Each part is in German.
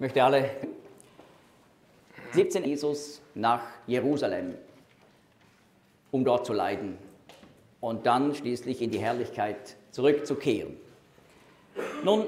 möchte alle 17 Jesus nach Jerusalem, um dort zu leiden und dann schließlich in die Herrlichkeit zurückzukehren. Nun,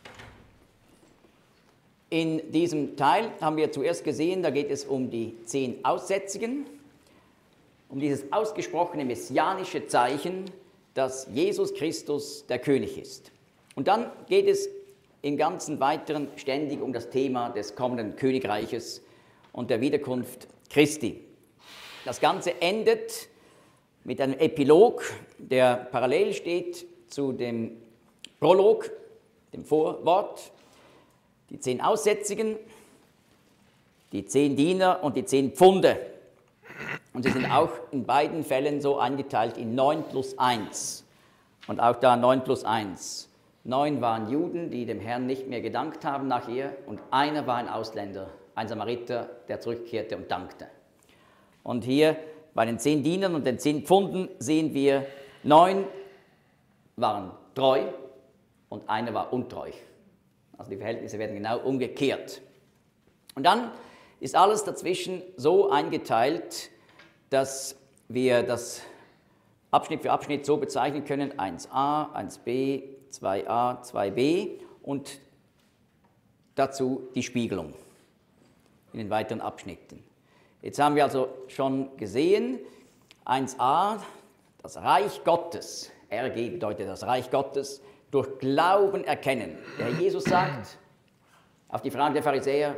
in diesem Teil haben wir zuerst gesehen, da geht es um die 10 Aussätzigen, um dieses ausgesprochene messianische Zeichen, dass Jesus Christus der König ist. Und dann geht es im ganzen Weiteren ständig um das Thema des kommenden Königreiches und der Wiederkunft Christi. Das Ganze endet mit einem Epilog, der parallel steht zu dem Prolog, dem Vorwort. Die 10 Aussätzigen, die 10 Diener und die 10 Pfunde. Und sie sind auch in beiden Fällen so eingeteilt in 9 plus 1. Und auch da 9 plus 1. 9 waren Juden, die dem Herrn nicht mehr gedankt haben nachher, und einer war ein Ausländer, ein Samariter, der zurückkehrte und dankte. Und hier bei den 10 Dienern und den 10 Pfunden sehen wir, 9 waren treu und einer war untreu. Also die Verhältnisse werden genau umgekehrt. Und dann ist alles dazwischen so eingeteilt, dass wir das Abschnitt für Abschnitt so bezeichnen können: 1a, 1b, 2a, 2b und dazu die Spiegelung in den weiteren Abschnitten. Jetzt haben wir also schon gesehen, 1a, das Reich Gottes, RG bedeutet das Reich Gottes, durch Glauben erkennen. Der Herr Jesus sagt auf die Frage der Pharisäer,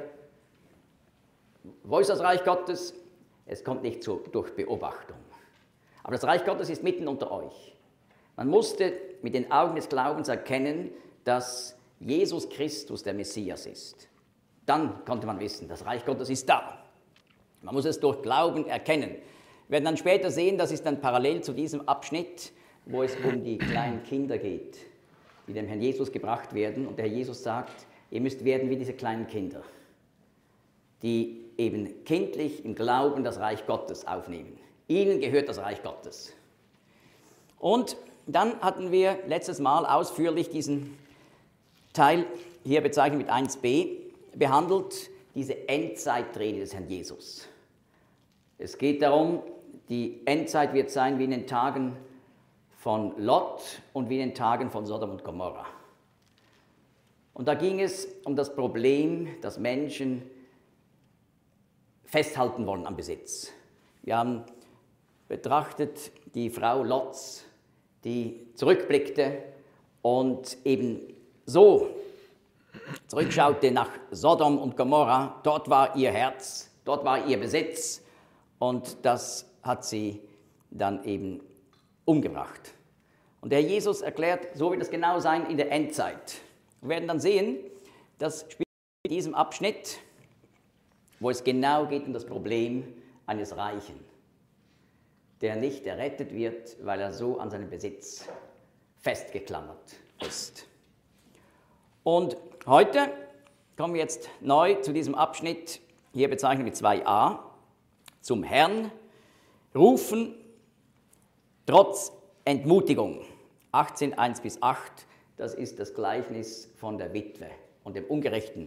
wo ist das Reich Gottes? Es kommt nicht durch Beobachtung. Aber das Reich Gottes ist mitten unter euch. Man musste mit den Augen des Glaubens erkennen, dass Jesus Christus der Messias ist. Dann konnte man wissen, das Reich Gottes ist da. Man muss es durch Glauben erkennen. Wir werden dann später sehen, das ist dann parallel zu diesem Abschnitt, wo es um die kleinen Kinder geht, die dem Herrn Jesus gebracht werden. Und der Herr Jesus sagt, ihr müsst werden wie diese kleinen Kinder, die eben kindlich im Glauben das Reich Gottes aufnehmen. Ihnen gehört das Reich Gottes. Und dann hatten wir letztes Mal ausführlich diesen Teil hier bezeichnet mit 1b behandelt, diese Endzeitrede des Herrn Jesus. Es geht darum, die Endzeit wird sein wie in den Tagen von Lot und wie in den Tagen von Sodom und Gomorra. Und da ging es um das Problem, dass Menschen festhalten wollen am Besitz. Wir haben betrachtet die Frau Lots, die zurückblickte und eben so zurückschaute nach Sodom und Gomorra. Dort war ihr Herz, dort war ihr Besitz und das hat sie dann eben umgebracht. Und der Herr Jesus erklärt, so wird es genau sein in der Endzeit. Wir werden dann sehen, dass in diesem Abschnitt, wo es genau geht um das Problem eines Reichen, der nicht errettet wird, weil er so an seinem Besitz festgeklammert ist. Und heute kommen wir jetzt neu zu diesem Abschnitt, hier bezeichnet mit 2a, zum Herrn rufen, trotz Entmutigung. 18, 1 bis 8, das ist das Gleichnis von der Witwe und dem ungerechten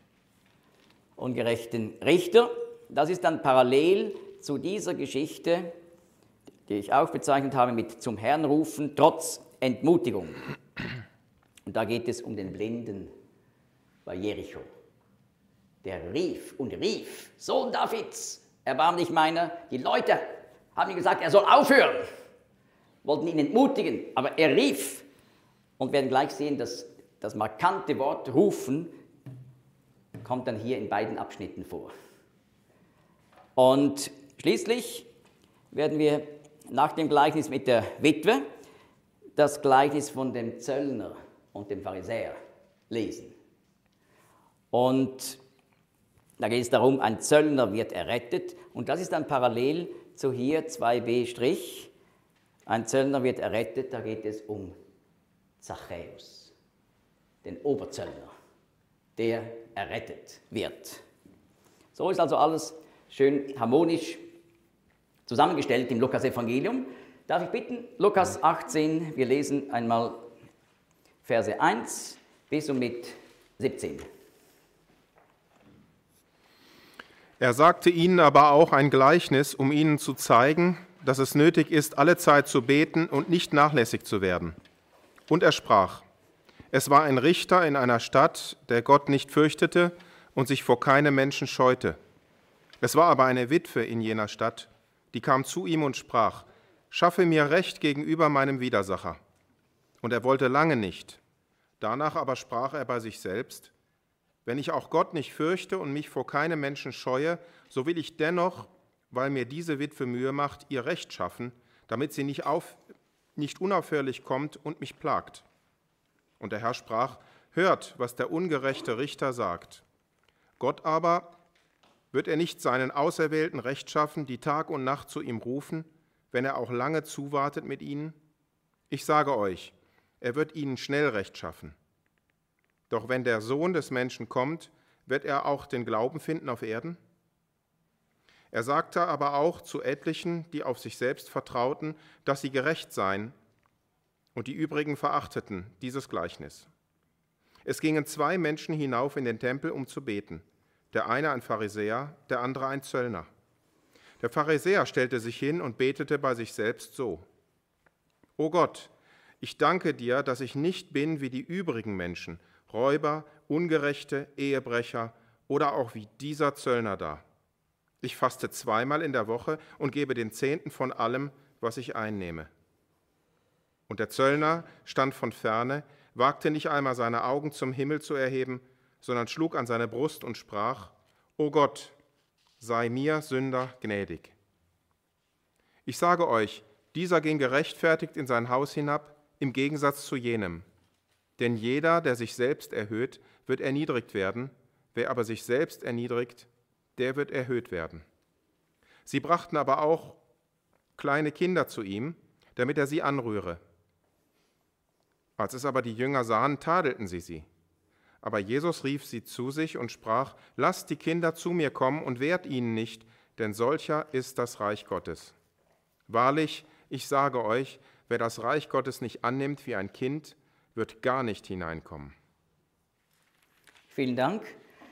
Richter. Das ist dann parallel zu dieser Geschichte, die ich auch bezeichnet habe mit zum Herrn rufen, trotz Entmutigung. Und da geht es um den Blinden bei Jericho. Der rief und rief, Sohn Davids, erbarm dich meiner. Die Leute haben ihm gesagt, er soll aufhören, wollten ihn entmutigen, aber er rief. Und wir werden gleich sehen, dass das markante Wort rufen kommt dann hier in beiden Abschnitten vor. Und schließlich werden wir nach dem Gleichnis mit der Witwe das Gleichnis von dem Zöllner und dem Pharisäer lesen. Und da geht es darum, ein Zöllner wird errettet. Und das ist dann parallel zu hier 2b'. Ein Zöllner wird errettet, da geht es um Zachäus, den Oberzöllner, der errettet wird. So ist also alles schön harmonisch zusammengestellt im Lukas-Evangelium. Darf ich bitten, Lukas 18, wir lesen einmal Verse 1 bis und mit 17. Er sagte ihnen aber auch ein Gleichnis, um ihnen zu zeigen, dass es nötig ist, alle Zeit zu beten und nicht nachlässig zu werden. Und er sprach: Es war ein Richter in einer Stadt, der Gott nicht fürchtete und sich vor keinem Menschen scheute. Es war aber eine Witwe in jener Stadt, die kam zu ihm und sprach: Schaffe mir Recht gegenüber meinem Widersacher. Und er wollte lange nicht. Danach aber sprach er bei sich selbst: Wenn ich auch Gott nicht fürchte und mich vor keinem Menschen scheue, so will ich dennoch, weil mir diese Witwe Mühe macht, ihr Recht schaffen, damit sie nicht unaufhörlich kommt und mich plagt. Und der Herr sprach: Hört, was der ungerechte Richter sagt. Gott aber, wird er nicht seinen Auserwählten Recht schaffen, die Tag und Nacht zu ihm rufen, wenn er auch lange zuwartet mit ihnen? Ich sage euch, er wird ihnen schnell Recht schaffen. Doch wenn der Sohn des Menschen kommt, wird er auch den Glauben finden auf Erden? Er sagte aber auch zu etlichen, die auf sich selbst vertrauten, dass sie gerecht seien, und die übrigen verachteten dieses Gleichnis. Es gingen 2 Menschen hinauf in den Tempel, um zu beten, der eine ein Pharisäer, der andere ein Zöllner. Der Pharisäer stellte sich hin und betete bei sich selbst so: O Gott, ich danke dir, dass ich nicht bin wie die übrigen Menschen, Räuber, Ungerechte, Ehebrecher oder auch wie dieser Zöllner da. Ich faste 2-mal in der Woche und gebe den Zehnten von allem, was ich einnehme. Und der Zöllner stand von ferne, wagte nicht einmal seine Augen zum Himmel zu erheben, sondern schlug an seine Brust und sprach: O Gott, sei mir Sünder gnädig. Ich sage euch, dieser ging gerechtfertigt in sein Haus hinab, im Gegensatz zu jenem. Denn jeder, der sich selbst erhöht, wird erniedrigt werden, wer aber sich selbst erniedrigt, der wird erhöht werden. Sie brachten aber auch kleine Kinder zu ihm, damit er sie anrühre. Als es aber die Jünger sahen, tadelten sie. Aber Jesus rief sie zu sich und sprach: Lasst die Kinder zu mir kommen und wehrt ihnen nicht, denn solcher ist das Reich Gottes. Wahrlich, ich sage euch, wer das Reich Gottes nicht annimmt wie ein Kind, wird gar nicht hineinkommen. Vielen Dank.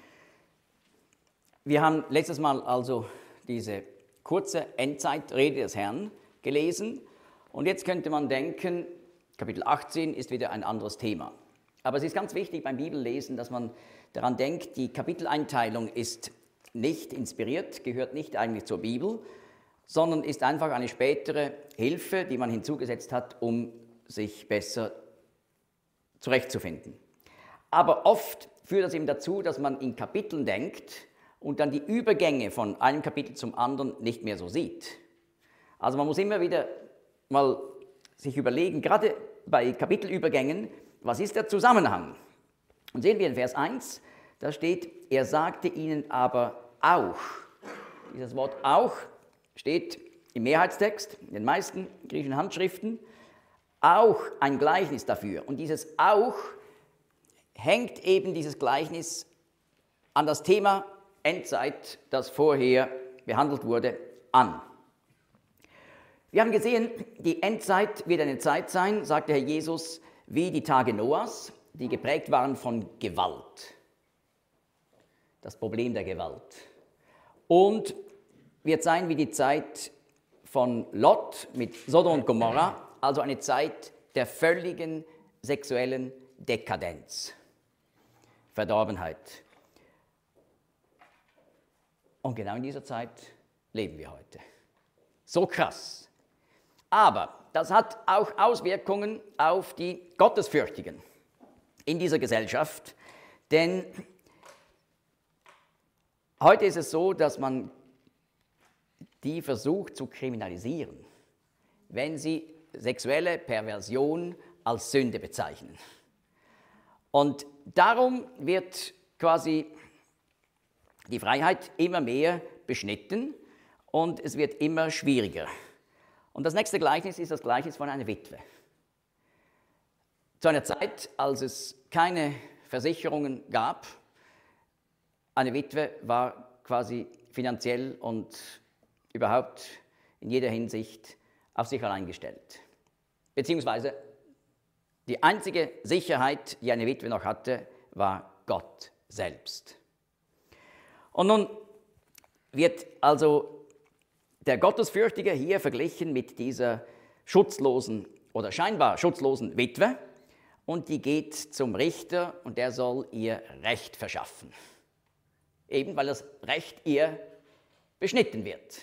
Wir haben letztes Mal also diese kurze Endzeitrede des Herrn gelesen und jetzt könnte man denken, Kapitel 18 ist wieder ein anderes Thema. Aber es ist ganz wichtig beim Bibellesen, dass man daran denkt, die Kapiteleinteilung ist nicht inspiriert, gehört nicht eigentlich zur Bibel, sondern ist einfach eine spätere Hilfe, die man hinzugesetzt hat, um sich besser zurechtzufinden. Aber oft führt das eben dazu, dass man in Kapiteln denkt und dann die Übergänge von einem Kapitel zum anderen nicht mehr so sieht. Also man muss immer wieder mal sich überlegen, gerade bei Kapitelübergängen, was ist der Zusammenhang? Und sehen wir in Vers 1, da steht: Er sagte ihnen aber auch. Dieses Wort auch steht im Mehrheitstext, in den meisten griechischen Handschriften, auch ein Gleichnis dafür. Und dieses auch hängt eben dieses Gleichnis an das Thema Endzeit, das vorher behandelt wurde, an. Wir haben gesehen, die Endzeit wird eine Zeit sein, sagte Herr Jesus, wie die Tage Noahs, die geprägt waren von Gewalt. Das Problem der Gewalt. Und wird sein wie die Zeit von Lot mit Sodom und Gomorra, also eine Zeit der völligen sexuellen Dekadenz, Verdorbenheit. Und genau in dieser Zeit leben wir heute. So krass. Aber das hat auch Auswirkungen auf die Gottesfürchtigen in dieser Gesellschaft, denn heute ist es so, dass man die versucht zu kriminalisieren, wenn sie sexuelle Perversion als Sünde bezeichnen. Und darum wird quasi die Freiheit immer mehr beschnitten und es wird immer schwieriger. Und das nächste Gleichnis ist das Gleichnis von einer Witwe. Zu einer Zeit, als es keine Versicherungen gab, eine Witwe war quasi finanziell und überhaupt in jeder Hinsicht auf sich allein gestellt. Beziehungsweise die einzige Sicherheit, die eine Witwe noch hatte, war Gott selbst. Und nun wird also der Gottesfürchtige hier verglichen mit dieser schutzlosen oder scheinbar schutzlosen Witwe, und die geht zum Richter und der soll ihr Recht verschaffen. Eben weil das Recht ihr beschnitten wird.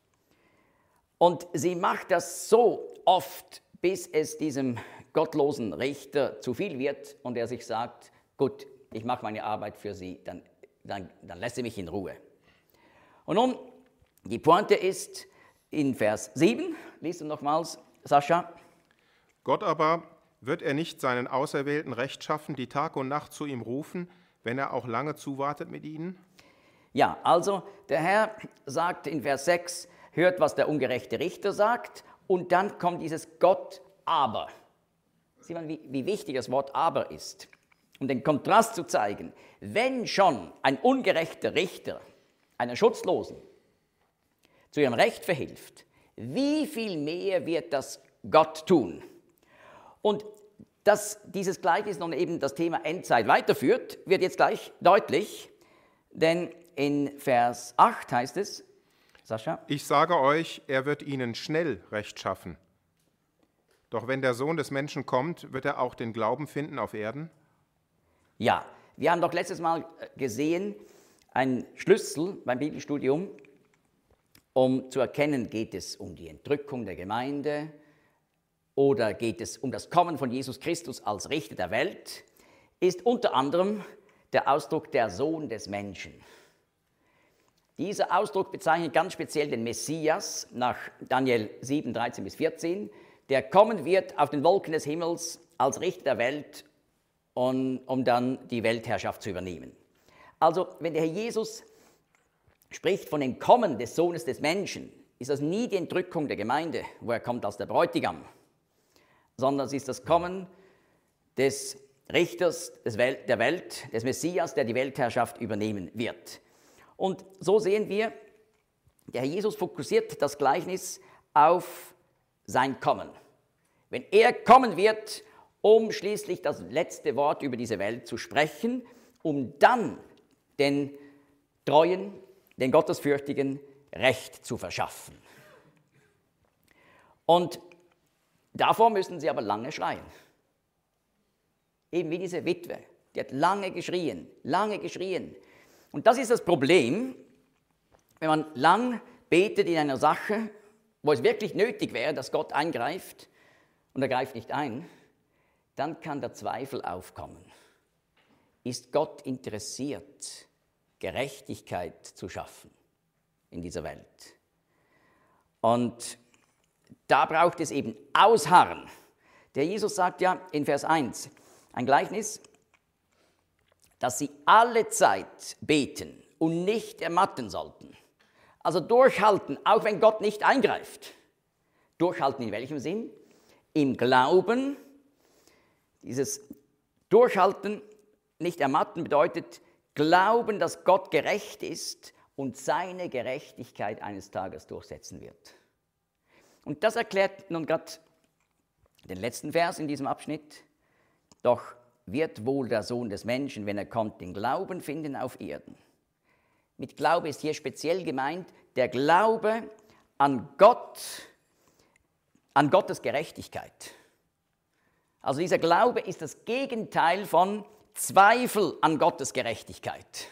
Und sie macht das so oft, bis es diesem gottlosen Richter zu viel wird und er sich sagt, gut, ich mache meine Arbeit für sie, dann lässt sie mich in Ruhe. Und nun, die Pointe ist in Vers 7, liest du nochmals, Sascha. Gott aber wird er nicht seinen Auserwählten Recht schaffen, die Tag und Nacht zu ihm rufen, wenn er auch lange zuwartet mit ihnen? Ja, also der Herr sagt in Vers 6, hört, was der ungerechte Richter sagt, und dann kommt dieses Gott aber. Sieht man, wie wichtig das Wort aber ist, um den Kontrast zu zeigen. Wenn schon ein ungerechter Richter einer Schutzlosen zu ihrem Recht verhilft, wie viel mehr wird das Gott tun? Und dass dieses Gleichnis nun eben das Thema Endzeit weiterführt, wird jetzt gleich deutlich, denn in Vers 8 heißt es, Sascha? Ich sage euch, er wird ihnen schnell Recht schaffen. Doch wenn der Sohn des Menschen kommt, wird er auch den Glauben finden auf Erden? Ja, wir haben doch letztes Mal gesehen, ein Schlüssel beim Bibelstudium, um zu erkennen, geht es um die Entrückung der Gemeinde oder geht es um das Kommen von Jesus Christus als Richter der Welt, ist unter anderem der Ausdruck der Sohn des Menschen. Dieser Ausdruck bezeichnet ganz speziell den Messias nach Daniel 7, 13 bis 14, der kommen wird auf den Wolken des Himmels als Richter der Welt, um dann die Weltherrschaft zu übernehmen. Also, wenn der Herr Jesus spricht von dem Kommen des Sohnes des Menschen, ist das nie die Entrückung der Gemeinde, wo er kommt als der Bräutigam, sondern es ist das Kommen des Richters der Welt, des Messias, der die Weltherrschaft übernehmen wird. Und so sehen wir, der Herr Jesus fokussiert das Gleichnis auf sein Kommen. Wenn er kommen wird, um schließlich das letzte Wort über diese Welt zu sprechen, um dann den Treuen, den Gottesfürchtigen Recht zu verschaffen. Und davor müssen sie aber lange schreien. Eben wie diese Witwe, die hat lange geschrien, lange geschrien. Und das ist das Problem, wenn man lang betet in einer Sache, wo es wirklich nötig wäre, dass Gott eingreift und er greift nicht ein, dann kann der Zweifel aufkommen. Ist Gott interessiert, Gerechtigkeit zu schaffen in dieser Welt? Und da braucht es eben Ausharren. Der Jesus sagt ja in Vers 1, ein Gleichnis, dass sie alle Zeit beten und nicht ermatten sollten. Also durchhalten, auch wenn Gott nicht eingreift. Durchhalten in welchem Sinn? Im Glauben. Dieses Durchhalten, nicht ermatten bedeutet Glauben, dass Gott gerecht ist und seine Gerechtigkeit eines Tages durchsetzen wird. Und das erklärt nun gerade den letzten Vers in diesem Abschnitt. Doch wird wohl der Sohn des Menschen, wenn er kommt, den Glauben finden auf Erden. Mit Glaube ist hier speziell gemeint der Glaube an Gott, an Gottes Gerechtigkeit. Also dieser Glaube ist das Gegenteil von Zweifel an Gottes Gerechtigkeit.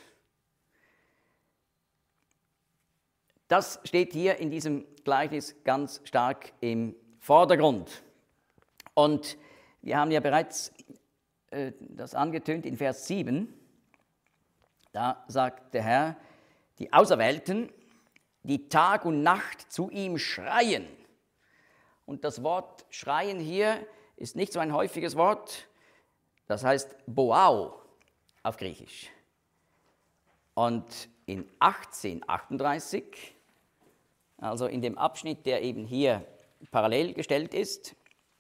Das steht hier in diesem Gleichnis ganz stark im Vordergrund. Und wir haben ja bereits das angetönt in Vers 7. Da sagt der Herr, die Auserwählten, die Tag und Nacht zu ihm schreien. Und das Wort schreien hier ist nicht so ein häufiges Wort. Das heißt Boau auf Griechisch. Und in 1838, also in dem Abschnitt, der eben hier parallel gestellt ist,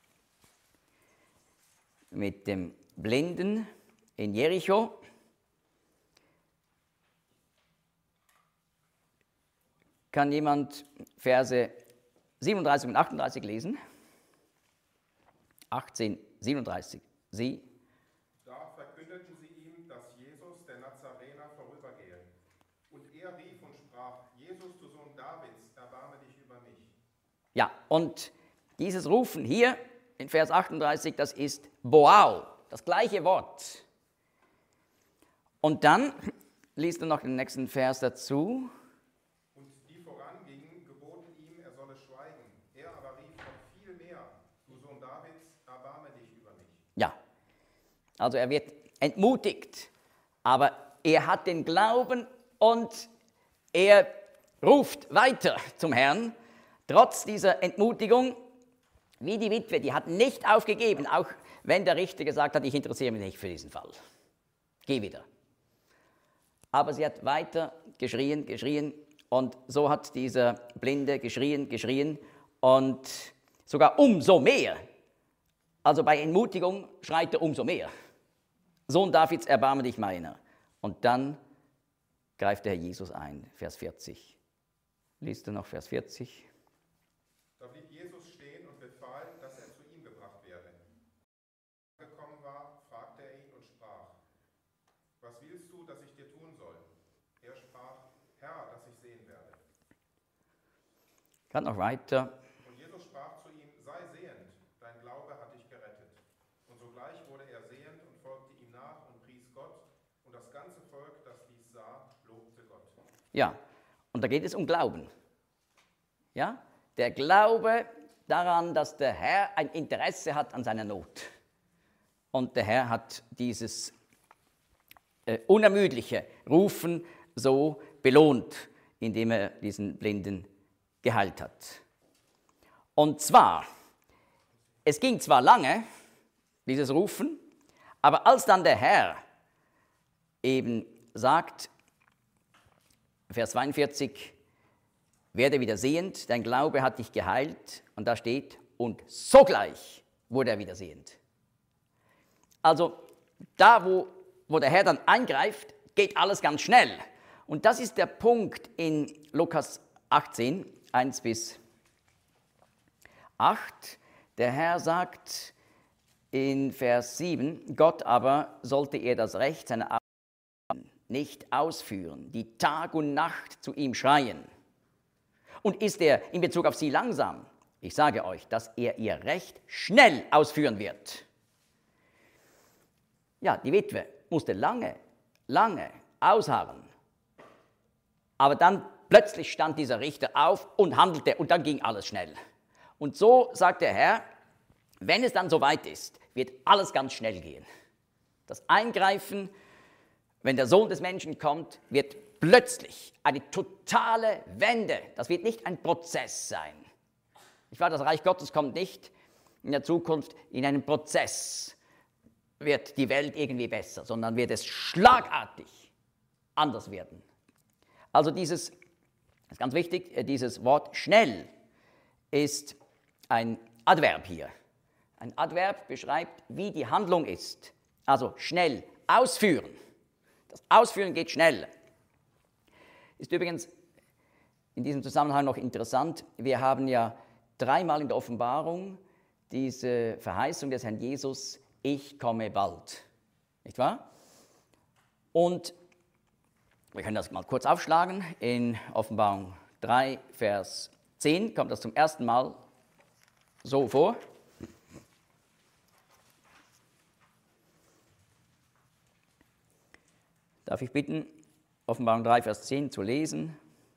mit dem Blinden in Jericho, kann jemand Verse 37 und 38 lesen? 1837. Sie. Da verkündeten sie ihm, dass Jesus, der Nazarener, vorübergehe. Und er rief und sprach, Jesus, du Sohn Davids, erbarme dich über mich. Ja, und dieses Rufen hier in Vers 38, das ist Boau, das gleiche Wort. Und dann liest du noch den nächsten Vers dazu. Und die vorangingen, geboten ihm, er solle schweigen. Er aber rief noch viel mehr, du Sohn Davids, erbarme dich über mich. Ja, also er wird entmutigt, aber er hat den Glauben und er ruft weiter zum Herrn, trotz dieser Entmutigung, wie die Witwe, die hat nicht aufgegeben, auch wenn der Richter gesagt hat, ich interessiere mich nicht für diesen Fall. Geh wieder. Aber sie hat weiter geschrien und so hat dieser Blinde geschrien und sogar umso mehr. Also bei Entmutigung schreit er umso mehr. Sohn Davids, erbarme dich meiner. Und dann greift der Herr Jesus ein, Vers 40. Liest du noch Vers 40? Da blieb Jesus stehen und befahl, dass er zu ihm gebracht werde. Als er gekommen war, fragte er ihn und sprach, was willst du, dass ich dir tun soll? Er sprach, Herr, dass ich sehen werde. Gerade noch weiter. Und Jesus sprach zu ihm, sei sehend, dein Glaube hat dich gerettet. Und sogleich wurde er sehend und folgte ihm nach und pries Gott. Und das ganze Volk, das dies sah, lobte Gott. Ja, und da geht es um Glauben. Ja, der Glaube daran, dass der Herr ein Interesse hat an seiner Not. Und der Herr hat dieses unermüdliche Rufen so belohnt, indem er diesen Blinden geheilt hat. Und zwar, es ging zwar lange, dieses Rufen, aber als dann der Herr eben sagt, Vers 42, werde wieder sehend, dein Glaube hat dich geheilt, und da steht, und sogleich wurde er wieder sehend. Also da, wo der Herr dann eingreift, geht alles ganz schnell. Und das ist der Punkt in Lukas 18, 1 bis 8. Der Herr sagt in Vers 7, Gott aber sollte er das Recht seiner Arbeit nicht ausführen, die Tag und Nacht zu ihm schreien. Und ist er in Bezug auf sie langsam? Ich sage euch, dass er ihr Recht schnell ausführen wird. Ja, die Witwe musste lange ausharren. Aber dann plötzlich stand dieser Richter auf und handelte und dann ging alles schnell. Und so sagt der Herr, wenn es dann soweit ist, wird alles ganz schnell gehen. Das Eingreifen, wenn der Sohn des Menschen kommt, wird plötzlich eine totale Wende. Das wird nicht ein Prozess sein. Das Reich Gottes kommt nicht in der Zukunft in einem Prozess, wird die Welt irgendwie besser, sondern wird es schlagartig anders werden. Also das ist ganz wichtig, dieses Wort schnell ist ein Adverb hier. Ein Adverb beschreibt, wie die Handlung ist. Also schnell ausführen. Das Ausführen geht schnell. Ist übrigens in diesem Zusammenhang noch interessant, wir haben ja dreimal in der Offenbarung diese Verheißung des Herrn Jesus, ich komme bald. Nicht wahr? Und wir können das mal kurz aufschlagen. In Offenbarung 3, Vers 10 kommt das zum ersten Mal so vor. Darf ich bitten, Offenbarung 3, Vers 10 zu lesen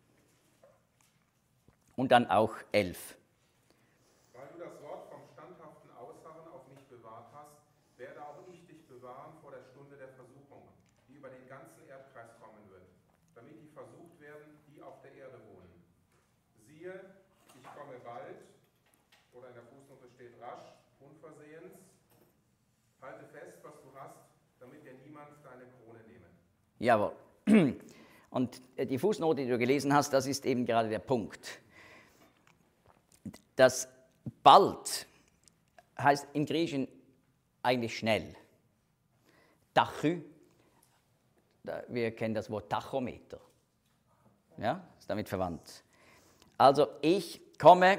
und dann auch 11. Weil du das Wort vom standhaften Ausharren auf mich bewahrt hast, werde auch ich dich bewahren vor der Stunde der Versuchung, die über den ganzen Erdkreis kommen wird, damit die versucht werden, die auf der Erde wohnen. Siehe, ich komme bald, oder in der Fußnote steht rasch, unversehens, halte fest, was du hast, damit dir niemand deine Krone nehme. Jawohl. Und die Fußnote, die du gelesen hast, das ist eben gerade der Punkt. Das bald heißt im Griechischen eigentlich schnell. Tachy, wir kennen das Wort Tachometer. Ja, ist damit verwandt. Also ich komme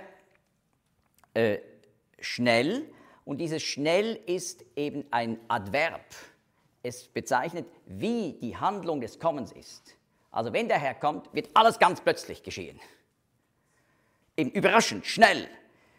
schnell, und dieses schnell ist eben ein Adverb. Es bezeichnet, wie die Handlung des Kommens ist. Also wenn der Herr kommt, wird alles ganz plötzlich geschehen. Eben überraschend, schnell.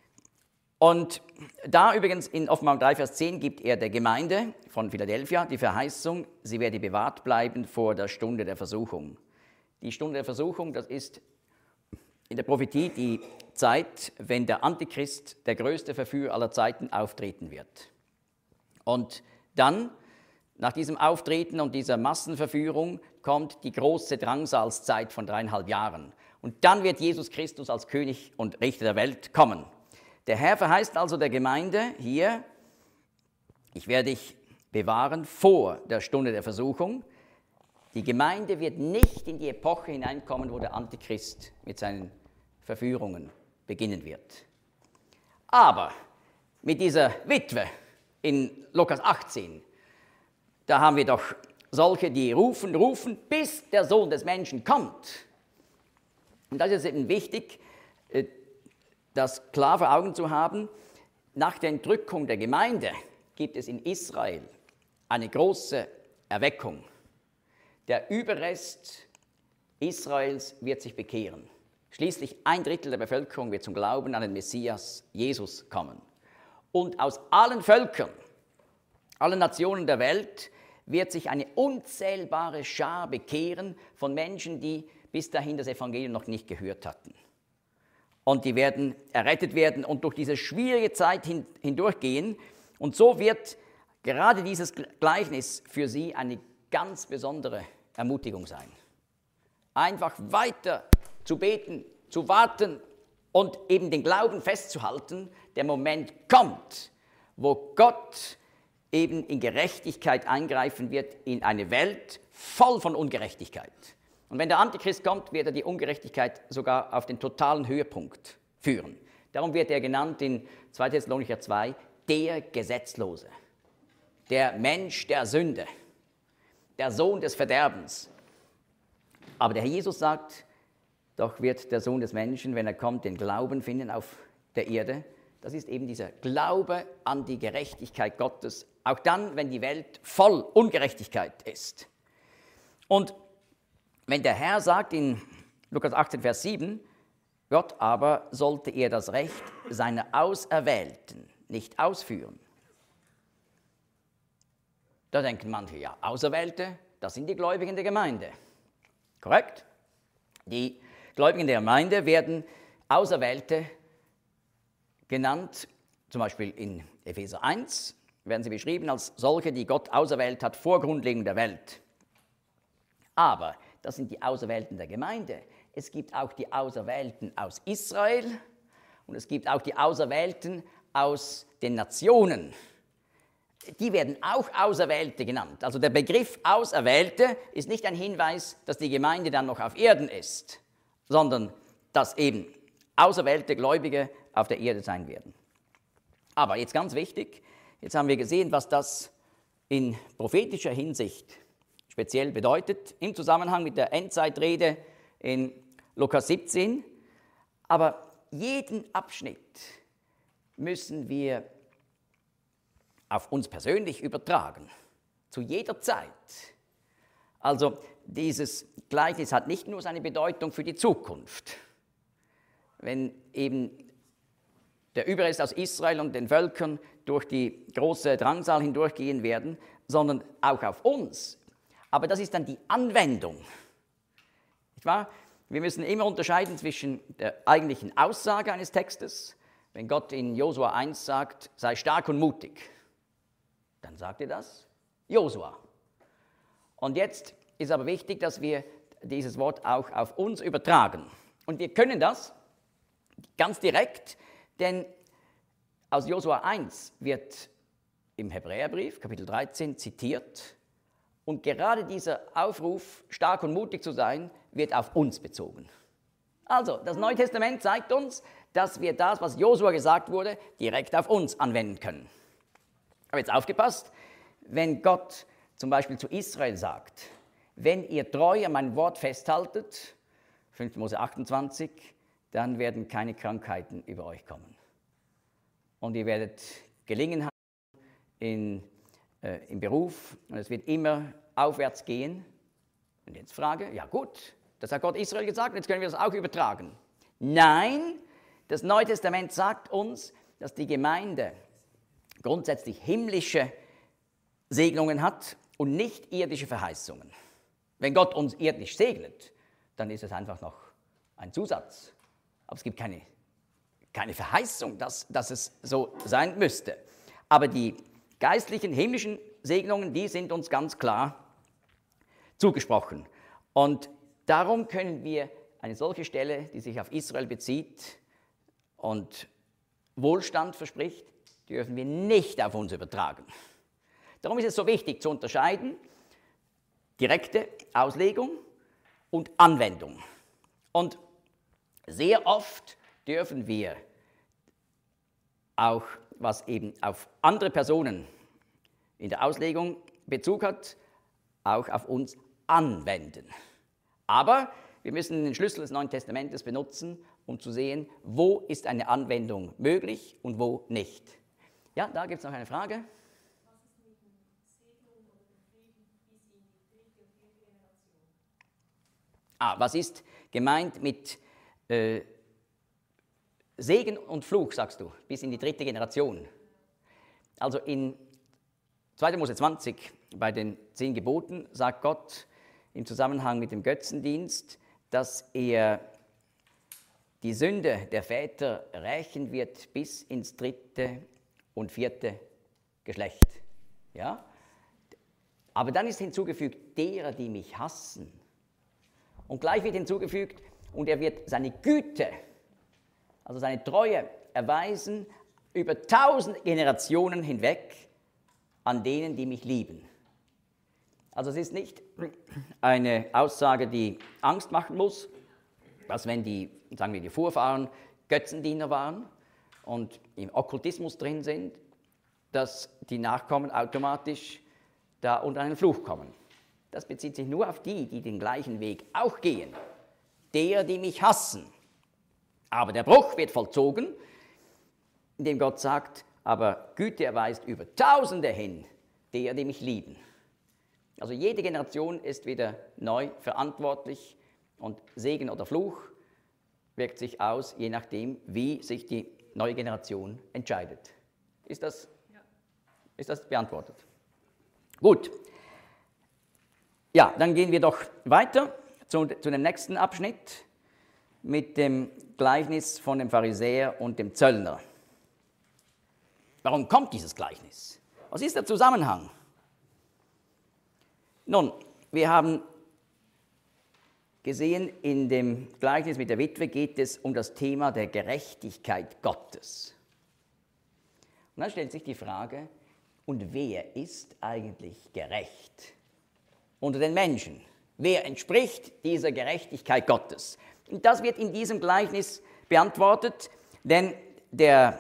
Und da übrigens in Offenbarung 3, Vers 10 gibt er der Gemeinde von Philadelphia die Verheißung, sie werde bewahrt bleiben vor der Stunde der Versuchung. Die Stunde der Versuchung, das ist in der Prophetie die Zeit, wenn der Antichrist, der größte Verführer aller Zeiten, auftreten wird. Und dann, nach diesem Auftreten und dieser Massenverführung, kommt die große Drangsalszeit von 3,5 Jahren. Und dann wird Jesus Christus als König und Richter der Welt kommen. Der Herr verheißt also der Gemeinde hier, ich werde dich bewahren vor der Stunde der Versuchung. Die Gemeinde wird nicht in die Epoche hineinkommen, wo der Antichrist mit seinen Verführungen beginnen wird. Aber mit dieser Witwe in Lukas 18, da haben wir doch solche, die rufen, bis der Sohn des Menschen kommt. Und das ist eben wichtig, das klar vor Augen zu haben. Nach der Entrückung der Gemeinde gibt es in Israel eine große Erweckung. Der Überrest Israels wird sich bekehren. Schließlich 1/3 der Bevölkerung wird zum Glauben an den Messias Jesus kommen. Und aus allen Völkern, allen Nationen der Welt wird sich eine unzählbare Schar bekehren von Menschen, die bis dahin das Evangelium noch nicht gehört hatten. Und die werden errettet werden und durch diese schwierige Zeit hindurchgehen. Und so wird gerade dieses Gleichnis für sie eine ganz besondere Ermutigung sein. Einfach weiter zu beten, zu warten und eben den Glauben festzuhalten. Der Moment kommt, wo Gott eben in Gerechtigkeit eingreifen wird in eine Welt voll von Ungerechtigkeit. Und wenn der Antichrist kommt, wird er die Ungerechtigkeit sogar auf den totalen Höhepunkt führen. Darum wird er genannt in 2. Thessalonicher 2, der Gesetzlose, der Mensch der Sünde, der Sohn des Verderbens. Aber der Herr Jesus sagt, doch wird der Sohn des Menschen, wenn er kommt, den Glauben finden auf der Erde. Das ist eben dieser Glaube an die Gerechtigkeit Gottes, auch dann, wenn die Welt voll Ungerechtigkeit ist. Und wenn der Herr sagt in Lukas 18, Vers 7, Gott aber sollte er das Recht seiner Auserwählten nicht ausführen. Da denken manche, ja, Auserwählte, das sind die Gläubigen der Gemeinde. Korrekt? Die Gläubigen der Gemeinde werden Auserwählte genannt, zum Beispiel in Epheser 1 werden sie beschrieben als solche, die Gott auserwählt hat vor Grundlegung der Welt. Aber das sind die Auserwählten der Gemeinde. Es gibt auch die Auserwählten aus Israel und es gibt auch die Auserwählten aus den Nationen. Die werden auch Auserwählte genannt. Also der Begriff Auserwählte ist nicht ein Hinweis, dass die Gemeinde dann noch auf Erden ist, sondern dass eben auserwählte Gläubige auf der Erde sein werden. Aber jetzt ganz wichtig, jetzt haben wir gesehen, was das in prophetischer Hinsicht speziell bedeutet, im Zusammenhang mit der Endzeitrede in Lukas 17. Aber jeden Abschnitt müssen wir auf uns persönlich übertragen, zu jeder Zeit. Also dieses Gleichnis hat nicht nur seine Bedeutung für die Zukunft. Wenn eben der Überrest aus Israel und den Völkern durch die große Drangsal hindurchgehen werden, sondern auch auf uns. Aber das ist dann die Anwendung. Nicht wahr? Wir müssen immer unterscheiden zwischen der eigentlichen Aussage eines Textes. Wenn Gott in Josua 1 sagt, sei stark und mutig, dann sagt er das Josua. Und jetzt ist aber wichtig, dass wir dieses Wort auch auf uns übertragen. Und wir können das ganz direkt, denn aus Josua 1 wird im Hebräerbrief, Kapitel 13, zitiert. Und gerade dieser Aufruf, stark und mutig zu sein, wird auf uns bezogen. Also, das Neue Testament zeigt uns, dass wir das, was Josua gesagt wurde, direkt auf uns anwenden können. Aber jetzt aufgepasst, wenn Gott zum Beispiel zu Israel sagt, wenn ihr treu an mein Wort festhaltet, 5. Mose 28, dann werden keine Krankheiten über euch kommen. Und ihr werdet Gelingen haben im Beruf und es wird immer aufwärts gehen. Und jetzt Frage, ja gut, das hat Gott Israel gesagt, jetzt können wir das auch übertragen. Nein, das Neue Testament sagt uns, dass die Gemeinde grundsätzlich himmlische Segnungen hat und nicht irdische Verheißungen. Wenn Gott uns irdisch segnet, dann ist es einfach noch ein Zusatz. Aber es gibt keine Verheißung, dass es so sein müsste. Aber die geistlichen, himmlischen Segnungen, die sind uns ganz klar zugesprochen. Und darum können wir eine solche Stelle, die sich auf Israel bezieht und Wohlstand verspricht, dürfen wir nicht auf uns übertragen. Darum ist es so wichtig zu unterscheiden, direkte Auslegung und Anwendung. Und sehr oft dürfen wir auch, was eben auf andere Personen in der Auslegung Bezug hat, auch auf uns anwenden. Aber wir müssen den Schlüssel des Neuen Testamentes benutzen, um zu sehen, wo ist eine Anwendung möglich und wo nicht. Ja, da gibt es noch eine Frage. Was ist gemeint mit Segen und Fluch, sagst du, bis in die 3. Generation? Also in 2. Mose 20, bei den 10 Geboten, sagt Gott im Zusammenhang mit dem Götzendienst, dass er die Sünde der Väter rächen wird bis ins 3. und 4. Geschlecht. Ja? Aber dann ist hinzugefügt, derer, die mich hassen. Und gleich wird hinzugefügt, und er wird seine Güte, also seine Treue erweisen über 1000 Generationen hinweg an denen, die mich lieben. Also es ist nicht eine Aussage, die Angst machen muss, dass wenn die Vorfahren Götzendiener waren und im Okkultismus drin sind, dass die Nachkommen automatisch da unter einen Fluch kommen. Das bezieht sich nur auf die, die den gleichen Weg auch gehen. Der, die mich hassen. Aber der Bruch wird vollzogen, indem Gott sagt, aber Güte erweist über Tausende hin, der, die mich lieben. Also jede Generation ist wieder neu verantwortlich und Segen oder Fluch wirkt sich aus, je nachdem, wie sich die neue Generation entscheidet. Ist das beantwortet? Gut. Ja, dann gehen wir doch weiter zu dem nächsten Abschnitt mit dem Gleichnis von dem Pharisäer und dem Zöllner. Warum kommt dieses Gleichnis? Was ist der Zusammenhang? Nun, wir haben gesehen, in dem Gleichnis mit der Witwe geht es um das Thema der Gerechtigkeit Gottes. Und dann stellt sich die Frage, und wer ist eigentlich gerecht unter den Menschen? Wer entspricht dieser Gerechtigkeit Gottes? Und das wird in diesem Gleichnis beantwortet, denn der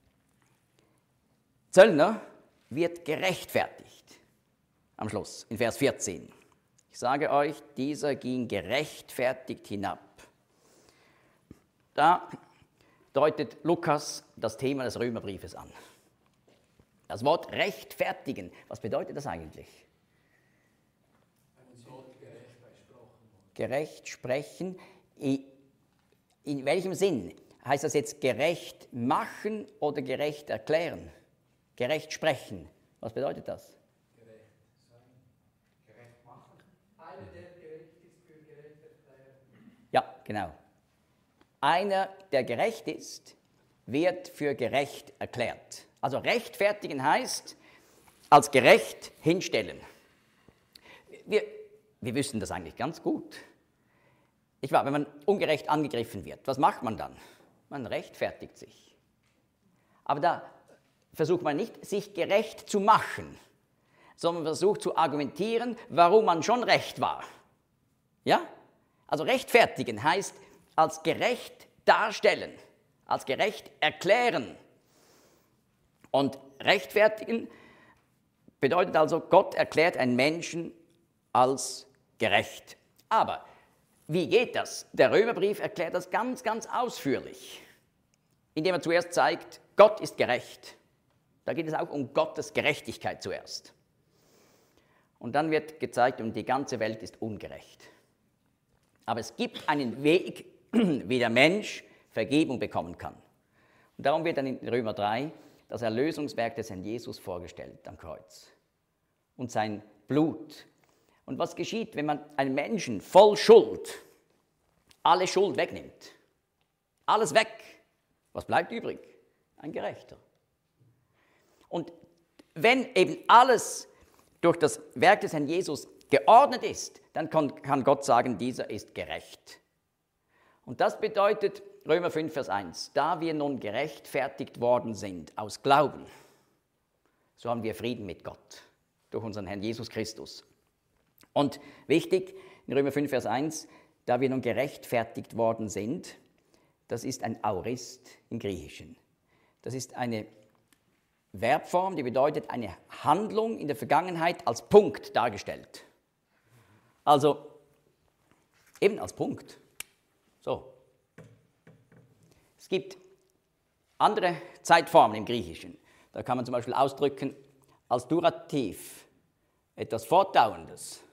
Zöllner wird gerechtfertigt. Am Schluss, in Vers 14. Ich sage euch, dieser ging gerechtfertigt hinab. Da deutet Lukas das Thema des Römerbriefes an. Das Wort rechtfertigen, was bedeutet das eigentlich? Gerecht sprechen. In welchem Sinn? Heißt das jetzt gerecht machen oder gerecht erklären? Gerecht sprechen. Was bedeutet das? Gerecht sein. Gerecht machen. Einer, der gerecht ist, für gerecht erklären. Ja, genau. Einer, der gerecht ist, wird für gerecht erklärt. Also rechtfertigen heißt, als gerecht hinstellen. Wir wissen das eigentlich ganz gut. Wenn man ungerecht angegriffen wird, was macht man dann? Man rechtfertigt sich. Aber da versucht man nicht, sich gerecht zu machen, sondern versucht zu argumentieren, warum man schon recht war. Ja? Also rechtfertigen heißt als gerecht darstellen, als gerecht erklären. Und rechtfertigen bedeutet also, Gott erklärt einen Menschen als gerecht. Aber wie geht das? Der Römerbrief erklärt das ganz, ganz ausführlich, indem er zuerst zeigt, Gott ist gerecht. Da geht es auch um Gottes Gerechtigkeit zuerst. Und dann wird gezeigt, und die ganze Welt ist ungerecht. Aber es gibt einen Weg, wie der Mensch Vergebung bekommen kann. Und darum wird dann in Römer 3 das Erlösungswerk des Herrn Jesus vorgestellt am Kreuz. Und sein Blut. Und was geschieht, wenn man einen Menschen voll Schuld, alle Schuld wegnimmt? Alles weg. Was bleibt übrig? Ein Gerechter. Und wenn eben alles durch das Werk des Herrn Jesus geordnet ist, dann kann Gott sagen, dieser ist gerecht. Und das bedeutet, Römer 5, Vers 1, da wir nun gerechtfertigt worden sind aus Glauben, so haben wir Frieden mit Gott durch unseren Herrn Jesus Christus. Und wichtig, in Römer 5, Vers 1, da wir nun gerechtfertigt worden sind, das ist ein Aorist im Griechischen. Das ist eine Verbform, die bedeutet eine Handlung in der Vergangenheit als Punkt dargestellt. Also eben als Punkt. So. Es gibt andere Zeitformen im Griechischen. Da kann man zum Beispiel ausdrücken als Durativ, etwas Fortdauerndes.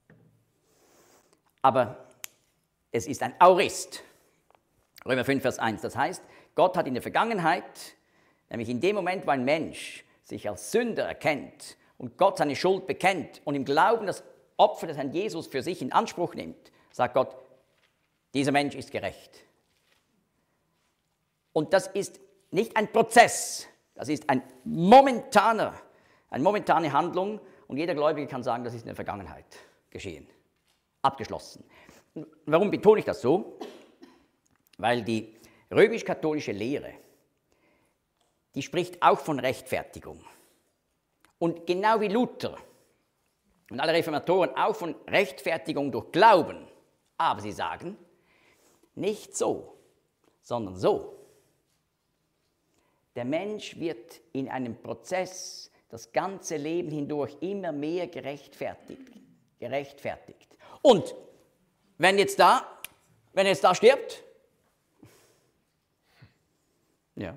Aber es ist ein Aorist. Römer 5, Vers 1. Das heißt, Gott hat in der Vergangenheit, nämlich in dem Moment, wo ein Mensch sich als Sünder erkennt und Gott seine Schuld bekennt und im Glauben das Opfer des Herrn Jesus für sich in Anspruch nimmt, sagt Gott, dieser Mensch ist gerecht. Und das ist nicht ein Prozess, das ist eine momentane Handlung und jeder Gläubige kann sagen, das ist in der Vergangenheit geschehen, abgeschlossen. Und warum betone ich das so? Weil die römisch-katholische Lehre, die spricht auch von Rechtfertigung. Und genau wie Luther und alle Reformatoren auch von Rechtfertigung durch Glauben. Aber sie sagen, nicht so, sondern so. Der Mensch wird in einem Prozess das ganze Leben hindurch immer mehr gerechtfertigt. Und wenn er jetzt da stirbt, ja,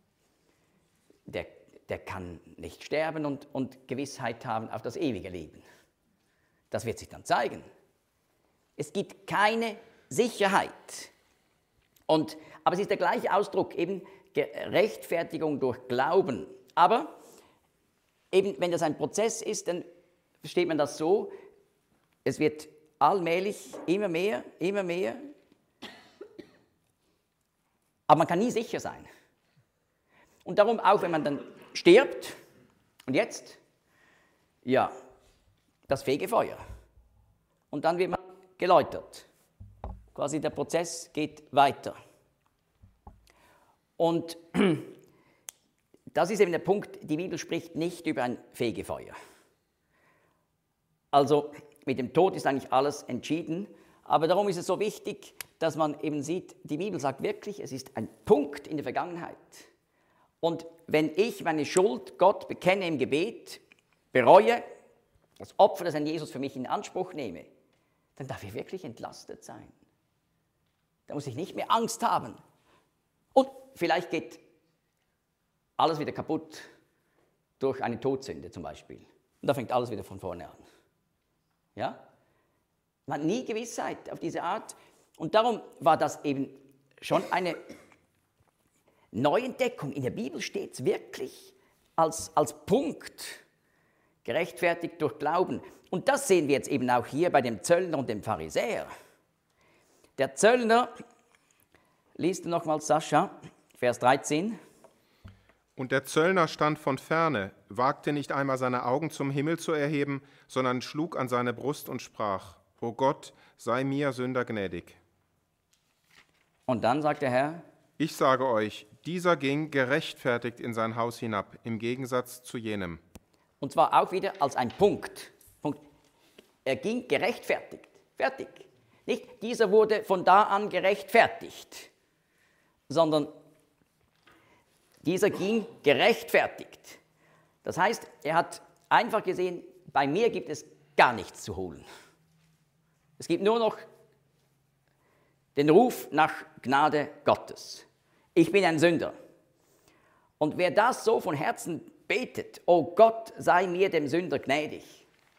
der kann nicht sterben und Gewissheit haben auf das ewige Leben. Das wird sich dann zeigen. Es gibt keine Sicherheit. Aber es ist der gleiche Ausdruck, eben Rechtfertigung durch Glauben. Aber eben, wenn das ein Prozess ist, dann versteht man das so, es wird allmählich immer mehr. Aber man kann nie sicher sein. Und darum auch, wenn man dann stirbt, und jetzt, ja, das Fegefeuer. Und dann wird man geläutert. Quasi der Prozess geht weiter. Und das ist eben der Punkt, die Bibel spricht nicht über ein Fegefeuer. Also mit dem Tod ist eigentlich alles entschieden, aber darum ist es so wichtig, dass man eben sieht, die Bibel sagt wirklich, es ist ein Punkt in der Vergangenheit. Und wenn ich meine Schuld Gott bekenne im Gebet, bereue, das Opfer des Herrn Jesus für mich in Anspruch nehme, dann darf ich wirklich entlastet sein. Da muss ich nicht mehr Angst haben. Und vielleicht geht alles wieder kaputt durch eine Todsünde zum Beispiel. Und da fängt alles wieder von vorne an. Ja? Man hat nie Gewissheit auf diese Art. Und darum war das eben schon eine Neuentdeckung. In der Bibel steht es wirklich als Punkt, gerechtfertigt durch Glauben. Und das sehen wir jetzt eben auch hier bei dem Zöllner und dem Pharisäer. Der Zöllner, liest du nochmal, Sascha, Vers 13. Und der Zöllner stand von ferne, wagte nicht einmal seine Augen zum Himmel zu erheben, sondern schlug an seine Brust und sprach, O Gott, sei mir Sünder gnädig. Und dann sagt der Herr, ich sage euch, dieser ging gerechtfertigt in sein Haus hinab, im Gegensatz zu jenem. Und zwar auch wieder als ein Punkt. Er ging gerechtfertigt, fertig. Nicht, dieser wurde von da an gerechtfertigt, sondern dieser ging gerechtfertigt. Das heißt, er hat einfach gesehen, bei mir gibt es gar nichts zu holen. Es gibt nur noch den Ruf nach Gnade Gottes. Ich bin ein Sünder. Und wer das so von Herzen betet, oh Gott, sei mir dem Sünder gnädig,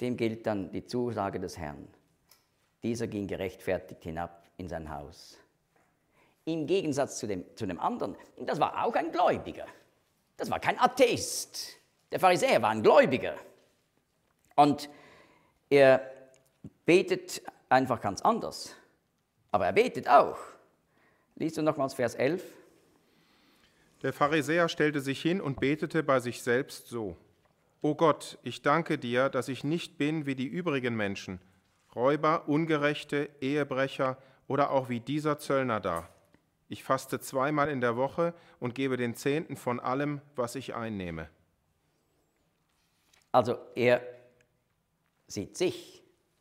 dem gilt dann die Zusage des Herrn. Dieser ging gerechtfertigt hinab in sein Haus. Im Gegensatz zu dem anderen, das war auch ein Gläubiger. Das war kein Atheist. Der Pharisäer war ein Gläubiger. Und er betet einfach ganz anders. Aber er betet auch. Liest du nochmals Vers 11? Der Pharisäer stellte sich hin und betete bei sich selbst so: O Gott, ich danke dir, dass ich nicht bin wie die übrigen Menschen, Räuber, Ungerechte, Ehebrecher oder auch wie dieser Zöllner da. Ich faste 2-mal in der Woche und gebe den Zehnten von allem, was ich einnehme. Also er sieht sich.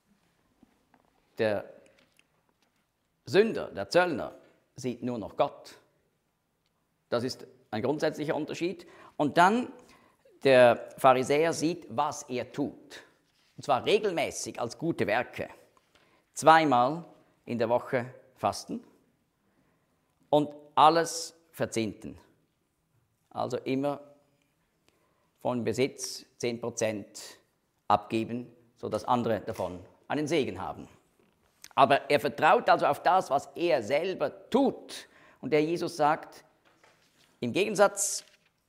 Der Sünder, der Zöllner, sieht nur noch Gott. Das ist ein grundsätzlicher Unterschied. Und dann der Pharisäer sieht, was er tut. Und zwar regelmäßig als gute Werke. 2-mal in der Woche fasten und alles verzehnten. Also immer von Besitz 10% abgeben, sodass andere davon einen Segen haben. Aber er vertraut also auf das, was er selber tut. Und der Jesus sagt, im Gegensatz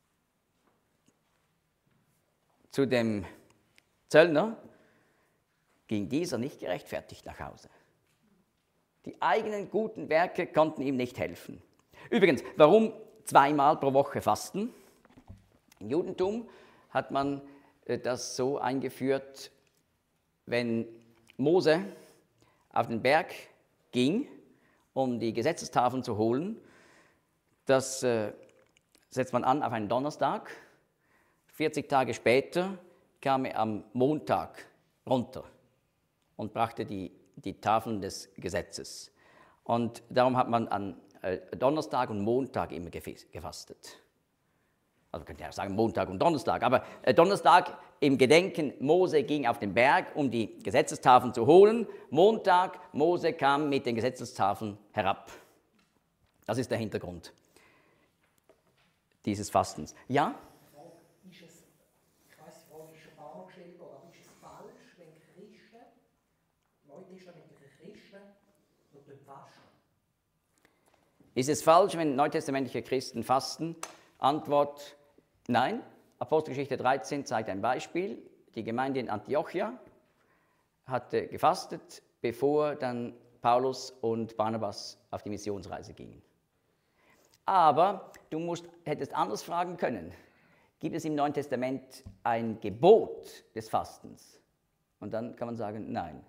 zu dem Zöllner ging dieser nicht gerechtfertigt nach Hause. Die eigenen guten Werke konnten ihm nicht helfen. Übrigens, warum 2-mal pro Woche fasten? Im Judentum hat man das so eingeführt, wenn Mose auf den Berg ging, um die Gesetzestafeln zu holen. Das setzt man an auf einen Donnerstag. 40 Tage später kam er am Montag runter und brachte die Tafeln des Gesetzes. Und darum hat man an Donnerstag und Montag immer gefastet. Also könnte ich auch sagen Montag und Donnerstag, aber Donnerstag im Gedenken, Mose ging auf den Berg, um die Gesetzestafeln zu holen. Montag, Mose kam mit den Gesetzestafeln herab. Das ist der Hintergrund dieses Fastens. Ja? Ich weiß, die Frage ist schon ein paar Mal gestellt worden, aber ist es falsch, wenn Christen, neutestamentliche Christen, noch fasten? Ist es falsch, wenn neutestamentliche Christen fasten? Antwort: Nein. Apostelgeschichte 13 zeigt ein Beispiel. Die Gemeinde in Antiochia hatte gefastet, bevor dann Paulus und Barnabas auf die Missionsreise gingen. Aber du hättest anders fragen können. Gibt es im Neuen Testament ein Gebot des Fastens? Und dann kann man sagen, nein.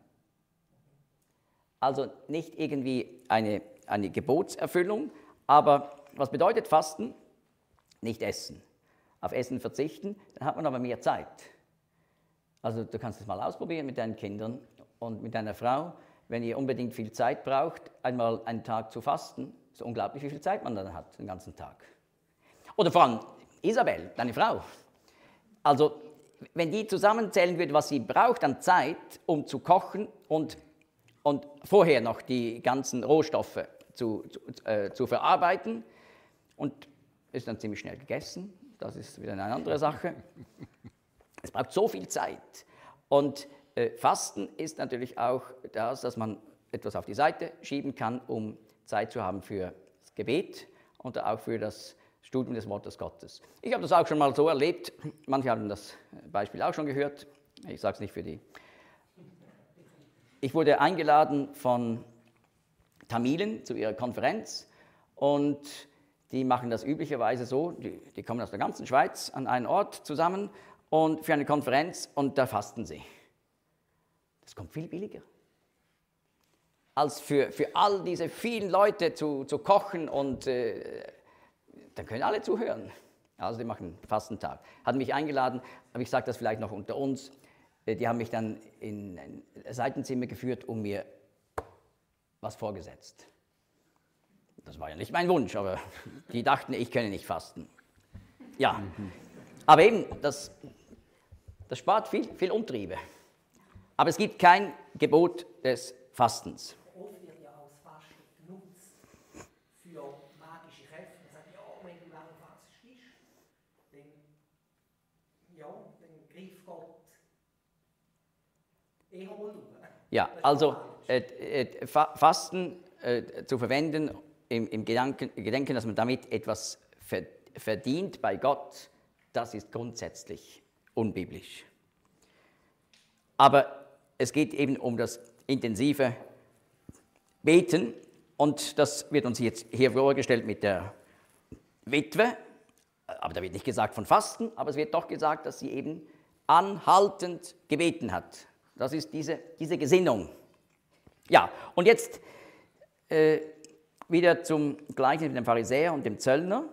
Also nicht irgendwie eine Gebotserfüllung, aber was bedeutet Fasten? Nicht essen. Auf Essen verzichten, dann hat man aber mehr Zeit. Also du kannst es mal ausprobieren mit deinen Kindern und mit deiner Frau. Wenn ihr unbedingt viel Zeit braucht, einmal einen Tag zu fasten, ist unglaublich, wie viel Zeit man dann hat, den ganzen Tag. Oder vor allem Isabel, deine Frau. Also wenn die zusammenzählen würde, was sie braucht an Zeit, um zu kochen und vorher noch die ganzen Rohstoffe zu verarbeiten, und ist dann ziemlich schnell gegessen. Das ist wieder eine andere Sache. Es braucht so viel Zeit. Und Fasten ist natürlich auch das, dass man etwas auf die Seite schieben kann, um Zeit zu haben für das Gebet und auch für das Studium des Wortes Gottes. Ich habe das auch schon mal so erlebt. Manche haben das Beispiel auch schon gehört. Ich sage es nicht für die. Ich wurde eingeladen von Tamilen zu ihrer Konferenz und die machen das üblicherweise so, die kommen aus der ganzen Schweiz an einen Ort zusammen und für eine Konferenz und da fasten sie. Das kommt viel billiger, als für all diese vielen Leute zu kochen und dann können alle zuhören. Also die machen einen Fastentag. Hatten mich eingeladen, aber ich sage das vielleicht noch unter uns, die haben mich dann in ein Seitenzimmer geführt und mir was vorgesetzt. Das war ja nicht mein Wunsch, aber die dachten, ich könne nicht fasten. Ja, aber eben, das spart viel Umtriebe. Aber es gibt kein Gebot des Fastens. Oft wird ja auch das Fasten genutzt für magische Kräfte. Man sagt, ja, wenn du lange fastest, dann greift Gott Ja, also Fasten zu verwenden im Gedenken, dass man damit etwas verdient bei Gott, das ist grundsätzlich unbiblisch. Aber es geht eben um das intensive Beten und das wird uns jetzt hier vorgestellt mit der Witwe, aber da wird nicht gesagt von Fasten, aber es wird doch gesagt, dass sie eben anhaltend gebeten hat. Das ist diese Gesinnung. Ja, und jetzt wieder zum Gleichnis mit dem Pharisäer und dem Zöllner.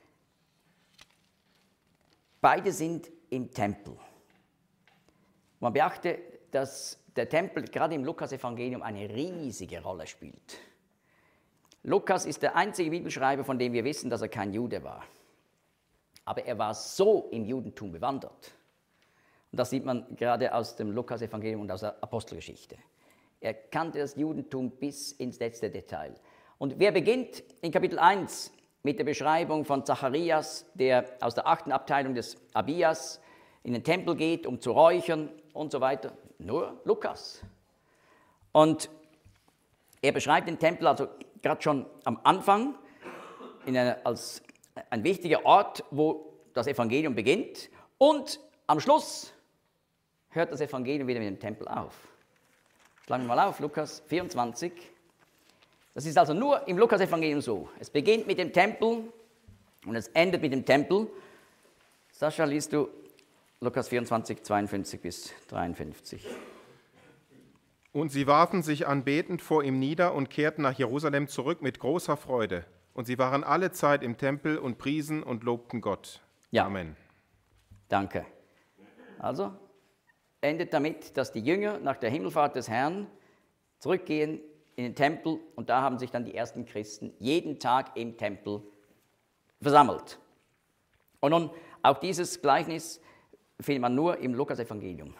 Beide sind im Tempel. Man beachte, dass der Tempel gerade im Lukas-Evangelium eine riesige Rolle spielt. Lukas ist der einzige Bibelschreiber, von dem wir wissen, dass er kein Jude war. Aber er war so im Judentum bewandert. Und das sieht man gerade aus dem Lukas-Evangelium und aus der Apostelgeschichte. Er kannte das Judentum bis ins letzte Detail. Und wer beginnt in Kapitel 1 mit der Beschreibung von Zacharias, der aus der 8. Abteilung des Abias in den Tempel geht, um zu räuchern und so weiter? Nur Lukas. Und er beschreibt den Tempel also gerade schon am Anfang als ein wichtiger Ort, wo das Evangelium beginnt. Und am Schluss hört das Evangelium wieder mit dem Tempel auf. Schlagen wir mal auf, Lukas 24. Das ist also nur im Lukas-Evangelium so. Es beginnt mit dem Tempel und es endet mit dem Tempel. Sascha, liest du Lukas 24, 52 bis 53. Und sie warfen sich anbetend vor ihm nieder und kehrten nach Jerusalem zurück mit großer Freude. Und sie waren alle Zeit im Tempel und priesen und lobten Gott. Ja. Amen. Danke. Also endet damit, dass die Jünger nach der Himmelfahrt des Herrn zurückgehen in den Tempel und da haben sich dann die ersten Christen jeden Tag im Tempel versammelt. Und nun, auch dieses Gleichnis findet man nur im Lukas-Evangelium.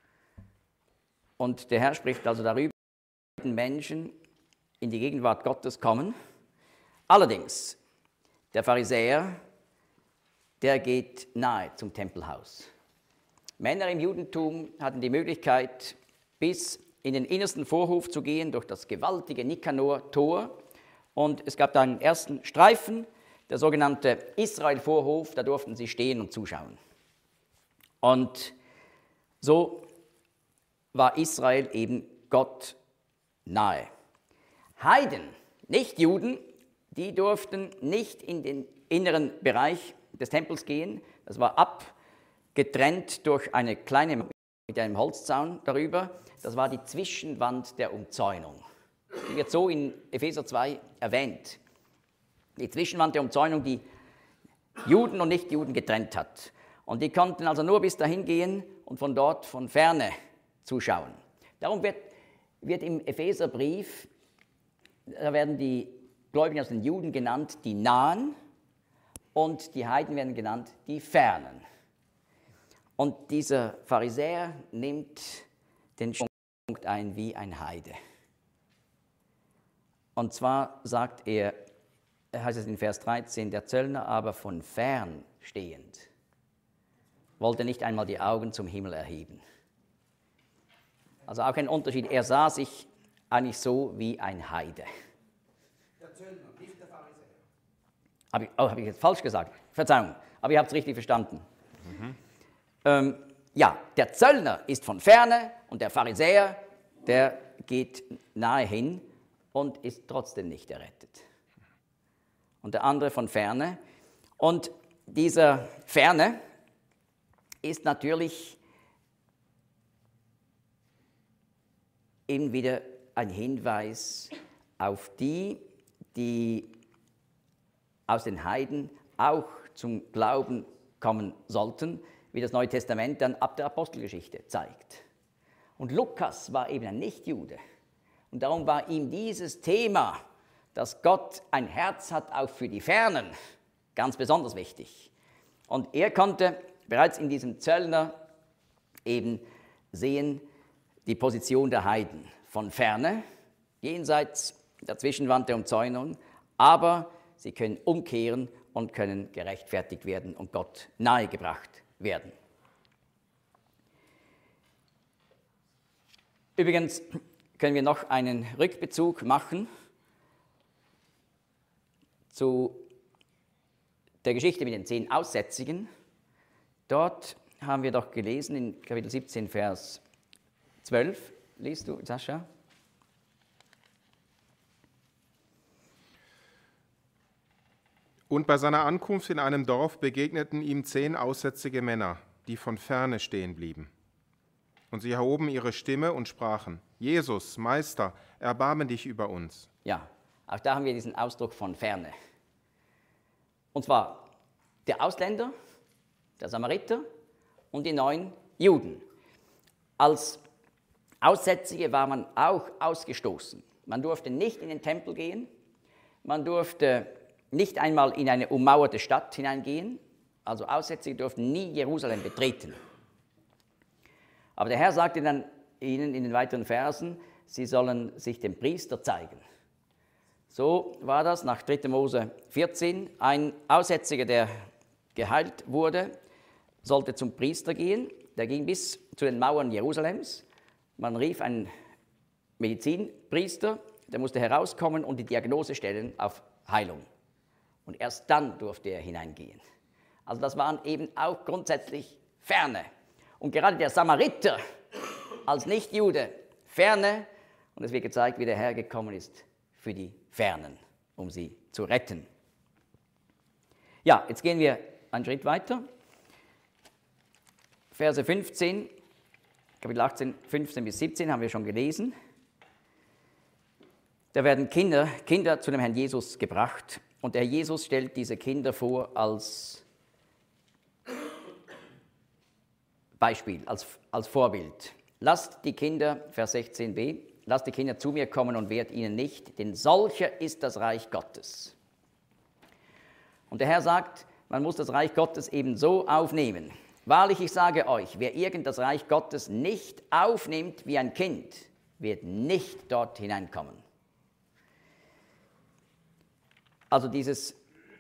Und der Herr spricht also darüber, dass Menschen in die Gegenwart Gottes kommen. Allerdings, der Pharisäer, der geht nahe zum Tempelhaus. Männer im Judentum hatten die Möglichkeit, bis in den innersten Vorhof zu gehen, durch das gewaltige Nikanor-Tor. Und es gab da einen ersten Streifen, der sogenannte Israel-Vorhof, da durften sie stehen und zuschauen. Und so war Israel eben Gott nahe. Heiden, nicht Juden, die durften nicht in den inneren Bereich des Tempels gehen. Das war abgetrennt durch eine kleine Mauer mit einem Holzzaun darüber. Das war die Zwischenwand der Umzäunung. Die wird so in Epheser 2 erwähnt. Die Zwischenwand der Umzäunung, die Juden und Nichtjuden getrennt hat. Und die konnten also nur bis dahin gehen und von dort von ferne zuschauen. Darum wird im Epheserbrief, da werden die Gläubigen aus den Juden genannt, die Nahen, und die Heiden werden genannt, die Fernen. Und dieser Pharisäer nimmt den Punkt ein wie ein Heide. Und zwar sagt er, heißt es in Vers 13, der Zöllner aber von fern stehend wollte nicht einmal die Augen zum Himmel erheben. Also auch ein Unterschied, er sah sich eigentlich so wie ein Heide. Der Zöllner, nicht der Pharisäer. Habe ich jetzt falsch gesagt? Verzeihung, aber ihr habt es richtig verstanden. Ja, der Zöllner ist von ferne und der Pharisäer, der geht nahe hin und ist trotzdem nicht errettet. Und der andere von ferne. Und dieser Ferne ist natürlich eben wieder ein Hinweis auf die, die aus den Heiden auch zum Glauben kommen sollten, wie das Neue Testament dann ab der Apostelgeschichte zeigt. Und Lukas war eben ein Nichtjude. Und darum war ihm dieses Thema, dass Gott ein Herz hat auch für die Fernen, ganz besonders wichtig. Und er konnte bereits in diesem Zöllner eben sehen, die Position der Heiden von ferne, jenseits der Zwischenwand der Umzäunung, aber sie können umkehren und können gerechtfertigt werden und Gott nahegebracht werden. Übrigens können wir noch einen Rückbezug machen zu der Geschichte mit den 10 Aussätzigen. Dort haben wir doch gelesen in Kapitel 17, Vers 12. Liest du, Sascha? Und bei seiner Ankunft in einem Dorf begegneten ihm 10 aussätzige Männer, die von ferne stehen blieben. Und sie erhoben ihre Stimme und sprachen: Jesus, Meister, erbarme dich über uns. Ja, auch da haben wir diesen Ausdruck von Ferne. Und zwar der Ausländer, der Samariter und die 9 Juden. Als Aussätzige war man auch ausgestoßen. Man durfte nicht in den Tempel gehen, man durfte nicht einmal in eine ummauerte Stadt hineingehen, also Aussätzige durften nie Jerusalem betreten. Aber der Herr sagte dann ihnen in den weiteren Versen, sie sollen sich dem Priester zeigen. So war das nach 3. Mose 14. Ein Aussätziger, der geheilt wurde, sollte zum Priester gehen. Der ging bis zu den Mauern Jerusalems. Man rief einen Medizinpriester, der musste herauskommen und die Diagnose stellen auf Heilung. Und erst dann durfte er hineingehen. Also das waren eben auch grundsätzlich Ferne. Und gerade der Samariter als Nichtjude, Ferne, und es wird gezeigt, wie der Herr gekommen ist für die Fernen, um sie zu retten. Ja, jetzt gehen wir einen Schritt weiter. Verse 15, Kapitel 18, 15 bis 17 haben wir schon gelesen. Da werden Kinder zu dem Herrn Jesus gebracht. Und der Herr Jesus stellt diese Kinder vor als Beispiel, als Vorbild. Lasst die Kinder, Vers 16b, lasst die Kinder zu mir kommen und wehrt ihnen nicht, denn solcher ist das Reich Gottes. Und der Herr sagt, man muss das Reich Gottes eben so aufnehmen. Wahrlich, ich sage euch, wer irgend das Reich Gottes nicht aufnimmt wie ein Kind, wird nicht dort hineinkommen. Also dieses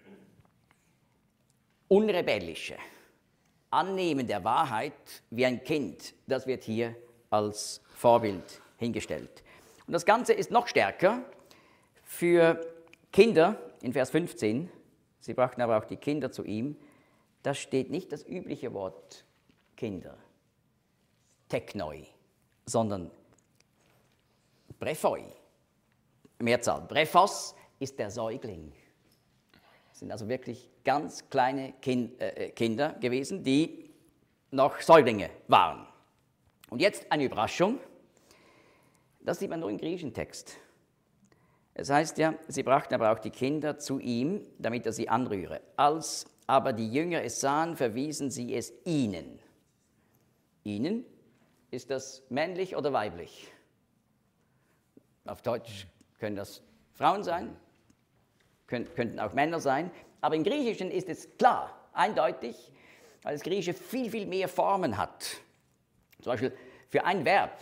unrebellische Annehmen der Wahrheit wie ein Kind, das wird hier als Vorbild hingestellt. Und das Ganze ist noch stärker für Kinder in Vers 15. Sie brachten aber auch die Kinder zu ihm. Da steht nicht das übliche Wort Kinder, Teknoi, sondern Brephoi, Mehrzahl. Brephos ist der Säugling. Das sind also wirklich ganz kleine Kinder gewesen, die noch Säuglinge waren. Und jetzt eine Überraschung, das sieht man nur im griechischen Text. Es heißt ja, sie brachten aber auch die Kinder zu ihm, damit er sie anrühre. Als aber die Jünger es sahen, verwiesen sie es ihnen. Ihnen, ist das männlich oder weiblich? Auf Deutsch können das Frauen sein, könnten auch Männer sein, aber im Griechischen ist es klar, eindeutig, weil das Griechische viel, viel mehr Formen hat. Zum Beispiel für ein Verb,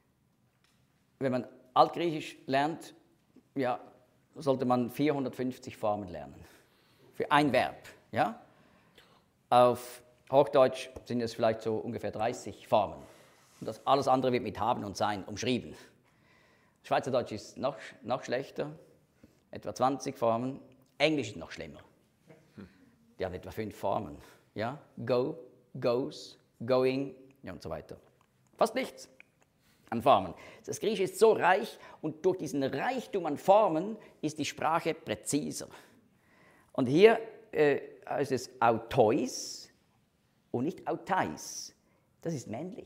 wenn man Altgriechisch lernt, ja, sollte man 450 Formen lernen. Für ein Verb. Ja? Auf Hochdeutsch sind es vielleicht so ungefähr 30 Formen. Und das alles andere wird mit haben und sein umschrieben. Schweizerdeutsch ist noch schlechter, etwa 20 Formen. Englisch ist noch schlimmer. Die haben etwa 5 Formen. Ja? Go, goes, going ja, und so weiter. Fast nichts an Formen. Das Griechische ist so reich und durch diesen Reichtum an Formen ist die Sprache präziser. Und hier heißt es autois und nicht autais. Das ist männlich.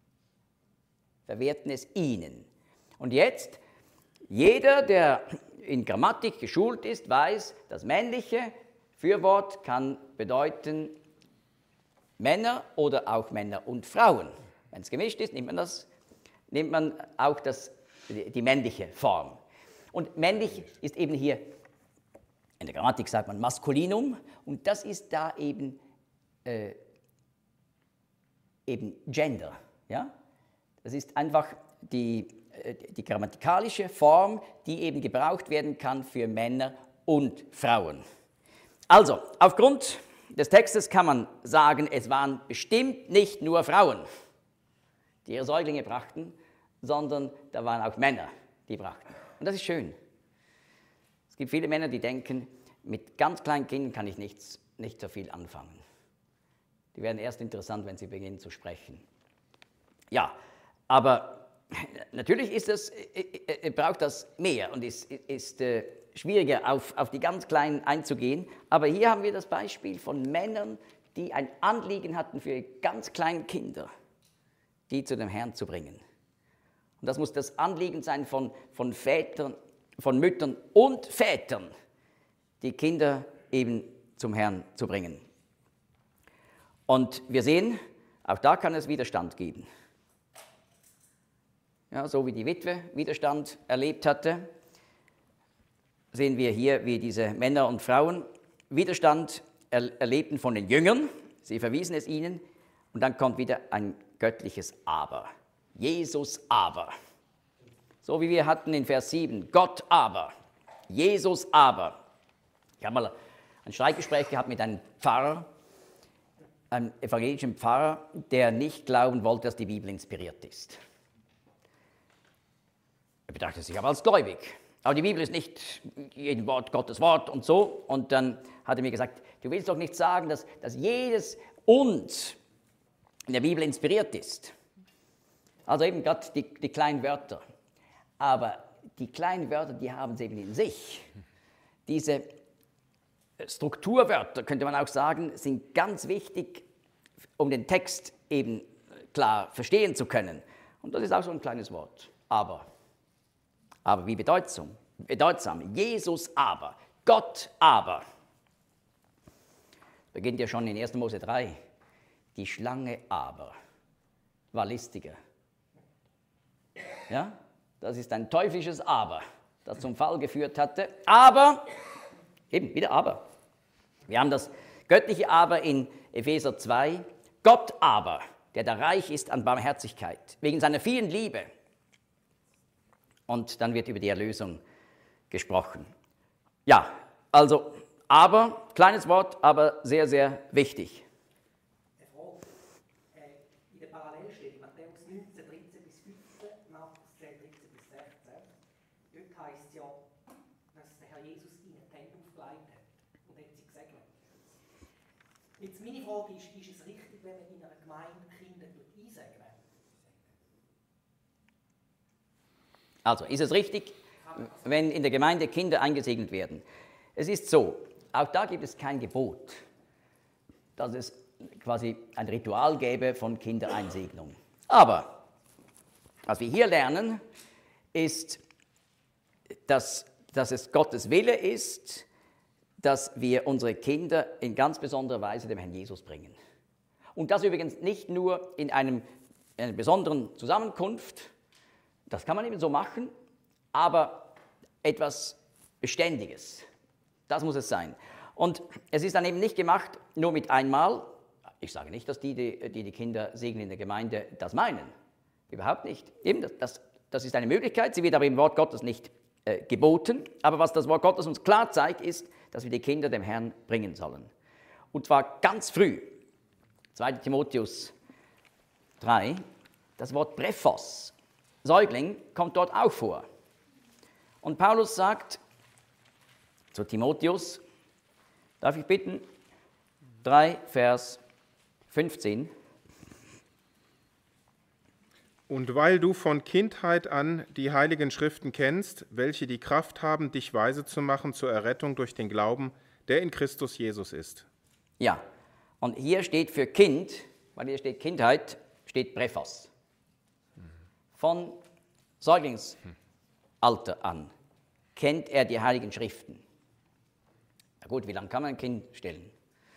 Verwerten es ihnen. Und jetzt, jeder, der in Grammatik geschult ist, weiß, das männliche Fürwort kann bedeuten Männer oder auch Männer und Frauen. Wenn es gemischt ist, nimmt man auch die männliche Form. Und männlich ist eben hier, in der Grammatik sagt man Maskulinum, und das ist da eben Gender. Ja? Das ist einfach die grammatikalische Form, die eben gebraucht werden kann für Männer und Frauen. Also, aufgrund des Textes kann man sagen, es waren bestimmt nicht nur Frauen, die ihre Säuglinge brachten, sondern da waren auch Männer, die brachten. Und das ist schön. Es gibt viele Männer, die denken, mit ganz kleinen Kindern kann ich nicht so viel anfangen. Die werden erst interessant, wenn sie beginnen zu sprechen. Ja, aber natürlich braucht das mehr und ist schwieriger, auf die ganz Kleinen einzugehen. Aber hier haben wir das Beispiel von Männern, die ein Anliegen hatten für ihre ganz kleinen Kinder, die zu dem Herrn zu bringen. Und das muss das Anliegen sein von Vätern, von Müttern und Vätern, die Kinder eben zum Herrn zu bringen. Und wir sehen, auch da kann es Widerstand geben. Ja, so wie die Witwe Widerstand erlebt hatte, sehen wir hier, wie diese Männer und Frauen Widerstand erlebten von den Jüngern. Sie verwiesen es ihnen und dann kommt wieder ein göttliches Aber. Jesus aber. So wie wir hatten in Vers 7, Gott aber, Jesus aber. Ich habe mal ein Streitgespräch gehabt mit einem Pfarrer, einem evangelischen Pfarrer, der nicht glauben wollte, dass die Bibel inspiriert ist. Er betrachtet sich aber als gläubig. Aber die Bibel ist nicht jeden Wort Gottes Wort und so. Und dann hat er mir gesagt, du willst doch nicht sagen, dass jedes Und in der Bibel inspiriert ist. Also eben gerade die kleinen Wörter. Aber die kleinen Wörter, die haben es eben in sich. Diese Strukturwörter, könnte man auch sagen, sind ganz wichtig, um den Text eben klar verstehen zu können. Und das ist auch so ein kleines Wort. Aber wie bedeutsam. Jesus aber, Gott aber. Beginnt ja schon in 1. Mose 3. Die Schlange aber war listiger. Ja, das ist ein teuflisches Aber, das zum Fall geführt hatte. Aber, eben wieder Aber. Wir haben das göttliche Aber in Epheser 2. Gott aber, der da reich ist an Barmherzigkeit, wegen seiner vielen Liebe. Und dann wird über die Erlösung gesprochen. Ja, also aber, kleines Wort, aber sehr, sehr wichtig. Eine Frage. In der Parallelstelle, Matthäus 19, 13 bis 15, Markus 10, 13 bis 16, dort heisst es ja, dass der Herr Jesus ihnen die Hände aufgelegt hat und hat sie gesegnet. Jetzt meine Frage ist es richtig, wenn man in einer Gemeinde Kinder einsegnet? Also, ist es richtig, wenn in der Gemeinde Kinder eingesegnet werden? Es ist so, auch da gibt es kein Gebot, dass es quasi ein Ritual gäbe von Kindereinsegnung. Aber was wir hier lernen, ist, dass es Gottes Wille ist, dass wir unsere Kinder in ganz besonderer Weise dem Herrn Jesus bringen. Und das übrigens nicht nur in einer besonderen Zusammenkunft, das kann man eben so machen, aber etwas Beständiges, das muss es sein. Und es ist dann eben nicht gemacht nur mit einmal. Ich sage nicht, dass die Kinder segnen in der Gemeinde das meinen. Überhaupt nicht. Eben, das ist eine Möglichkeit, sie wird aber im Wort Gottes nicht geboten. Aber was das Wort Gottes uns klar zeigt, ist, dass wir die Kinder dem Herrn bringen sollen. Und zwar ganz früh. 2. Timotheus 3, das Wort Brephos, Säugling, kommt dort auch vor. Und Paulus sagt zu Timotheus, darf ich bitten, 3, Vers 15. Und weil du von Kindheit an die heiligen Schriften kennst, welche die Kraft haben, dich weise zu machen zur Errettung durch den Glauben, der in Christus Jesus ist. Ja, und hier steht für Kind, weil hier steht Kindheit, steht Brephos. Von Säuglingsalter an kennt er die heiligen Schriften. Na gut, wie lange kann man ein Kind stillen?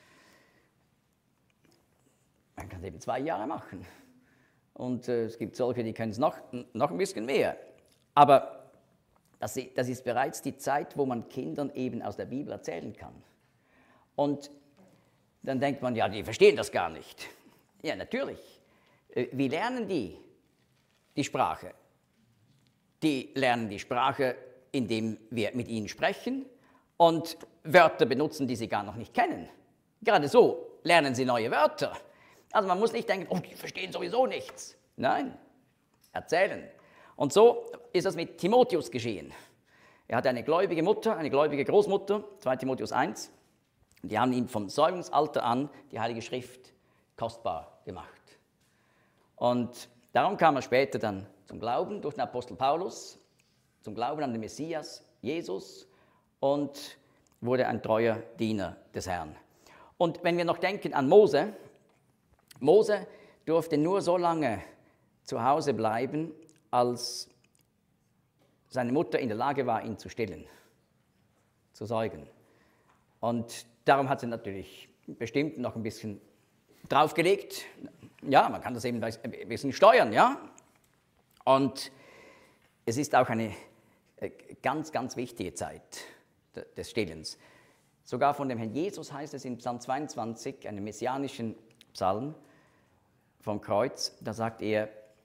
Man kann es eben 2 Jahre machen. Und es gibt solche, die können es noch ein bisschen mehr. Aber das ist bereits die Zeit, wo man Kindern eben aus der Bibel erzählen kann. Und dann denkt man, ja, die verstehen das gar nicht. Ja, natürlich. Wie lernen die Sprache? Die lernen die Sprache, indem wir mit ihnen sprechen und Wörter benutzen, die sie gar noch nicht kennen. Gerade so lernen sie neue Wörter. Also man muss nicht denken, oh, die verstehen sowieso nichts. Nein, erzählen. Und so ist das mit Timotheus geschehen. Er hatte eine gläubige Mutter, eine gläubige Großmutter, 2 Timotheus 1. Die haben ihm vom Säuglingsalter an die Heilige Schrift kostbar gemacht. Und darum kam er später dann zum Glauben durch den Apostel Paulus, zum Glauben an den Messias, Jesus, und wurde ein treuer Diener des Herrn. Und wenn wir noch denken an Mose, Mose durfte nur so lange zu Hause bleiben, als seine Mutter in der Lage war, ihn zu stillen, zu säugen. Und darum hat sie natürlich bestimmt noch ein bisschen draufgelegt. Ja, man kann das eben ein bisschen steuern, ja. Und es ist auch eine ganz, ganz wichtige Zeit des Stillens. Sogar von dem Herrn Jesus heißt es in Psalm 22, einem messianischen Psalm vom Kreuz, da sagt er,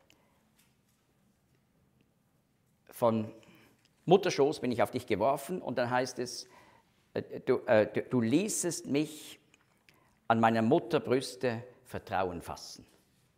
von Mutterschoß bin ich auf dich geworfen, und dann heißt es, du ließest mich an meiner Mutterbrüste Vertrauen fassen.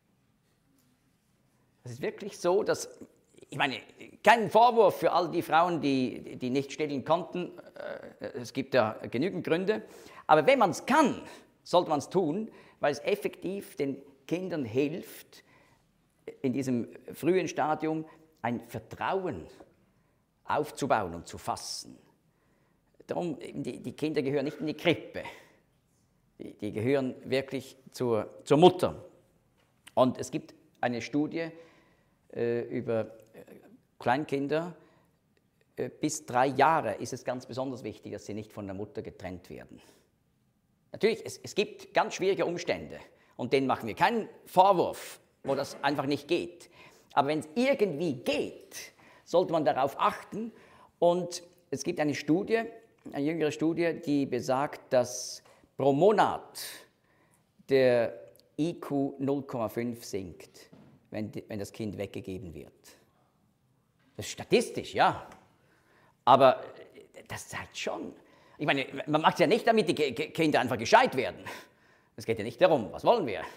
Es ist wirklich so, dass, ich meine, kein Vorwurf für all die Frauen, die nicht stillen konnten, es gibt ja genügend Gründe, aber wenn man es kann, sollte man es tun, weil es effektiv den Kindern hilft, in diesem frühen Stadium ein Vertrauen aufzubauen und zu fassen. Darum, die Kinder gehören nicht in die Krippe, die gehören wirklich zur Mutter. Und es gibt eine Studie über Kleinkinder, bis 3 Jahre ist es ganz besonders wichtig, dass sie nicht von der Mutter getrennt werden. Natürlich, es gibt ganz schwierige Umstände und denen machen wir keinen Vorwurf, wo das einfach nicht geht. Aber wenn es irgendwie geht, sollte man darauf achten. Und es gibt eine Studie, eine jüngere Studie, die besagt, dass pro Monat der IQ 0,5 sinkt, wenn das Kind weggegeben wird. Das ist statistisch, ja. Aber das zeigt schon. Ich meine, man macht es ja nicht, damit die Kinder einfach gescheit werden. Es geht ja nicht darum, was wollen wir.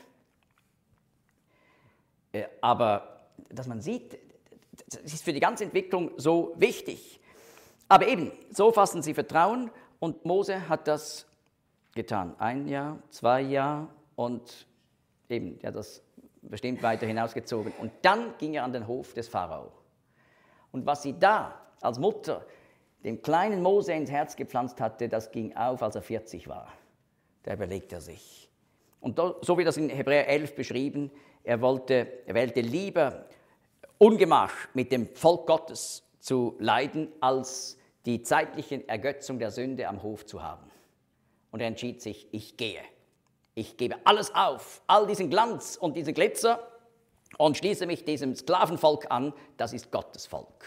Aber dass man sieht, das ist für die ganze Entwicklung so wichtig. Aber eben, so fassen sie Vertrauen, und Mose hat das getan. 1 Jahr, 2 Jahre, und eben, der hat das bestimmt weiter hinausgezogen. Und dann ging er an den Hof des Pharao. Und was sie da als Mutter dem kleinen Mose ins Herz gepflanzt hatte, das ging auf, als er 40 war. Da überlegt er sich. Und so wie das in Hebräer 11 beschrieben, er wählte lieber Ungemach mit dem Volk Gottes zu leiden, als die zeitliche Ergötzung der Sünde am Hof zu haben. Und er entschied sich, ich gehe. Ich gebe alles auf, all diesen Glanz und diesen Glitzer, und schließe mich diesem Sklavenvolk an, das ist Gottes Volk.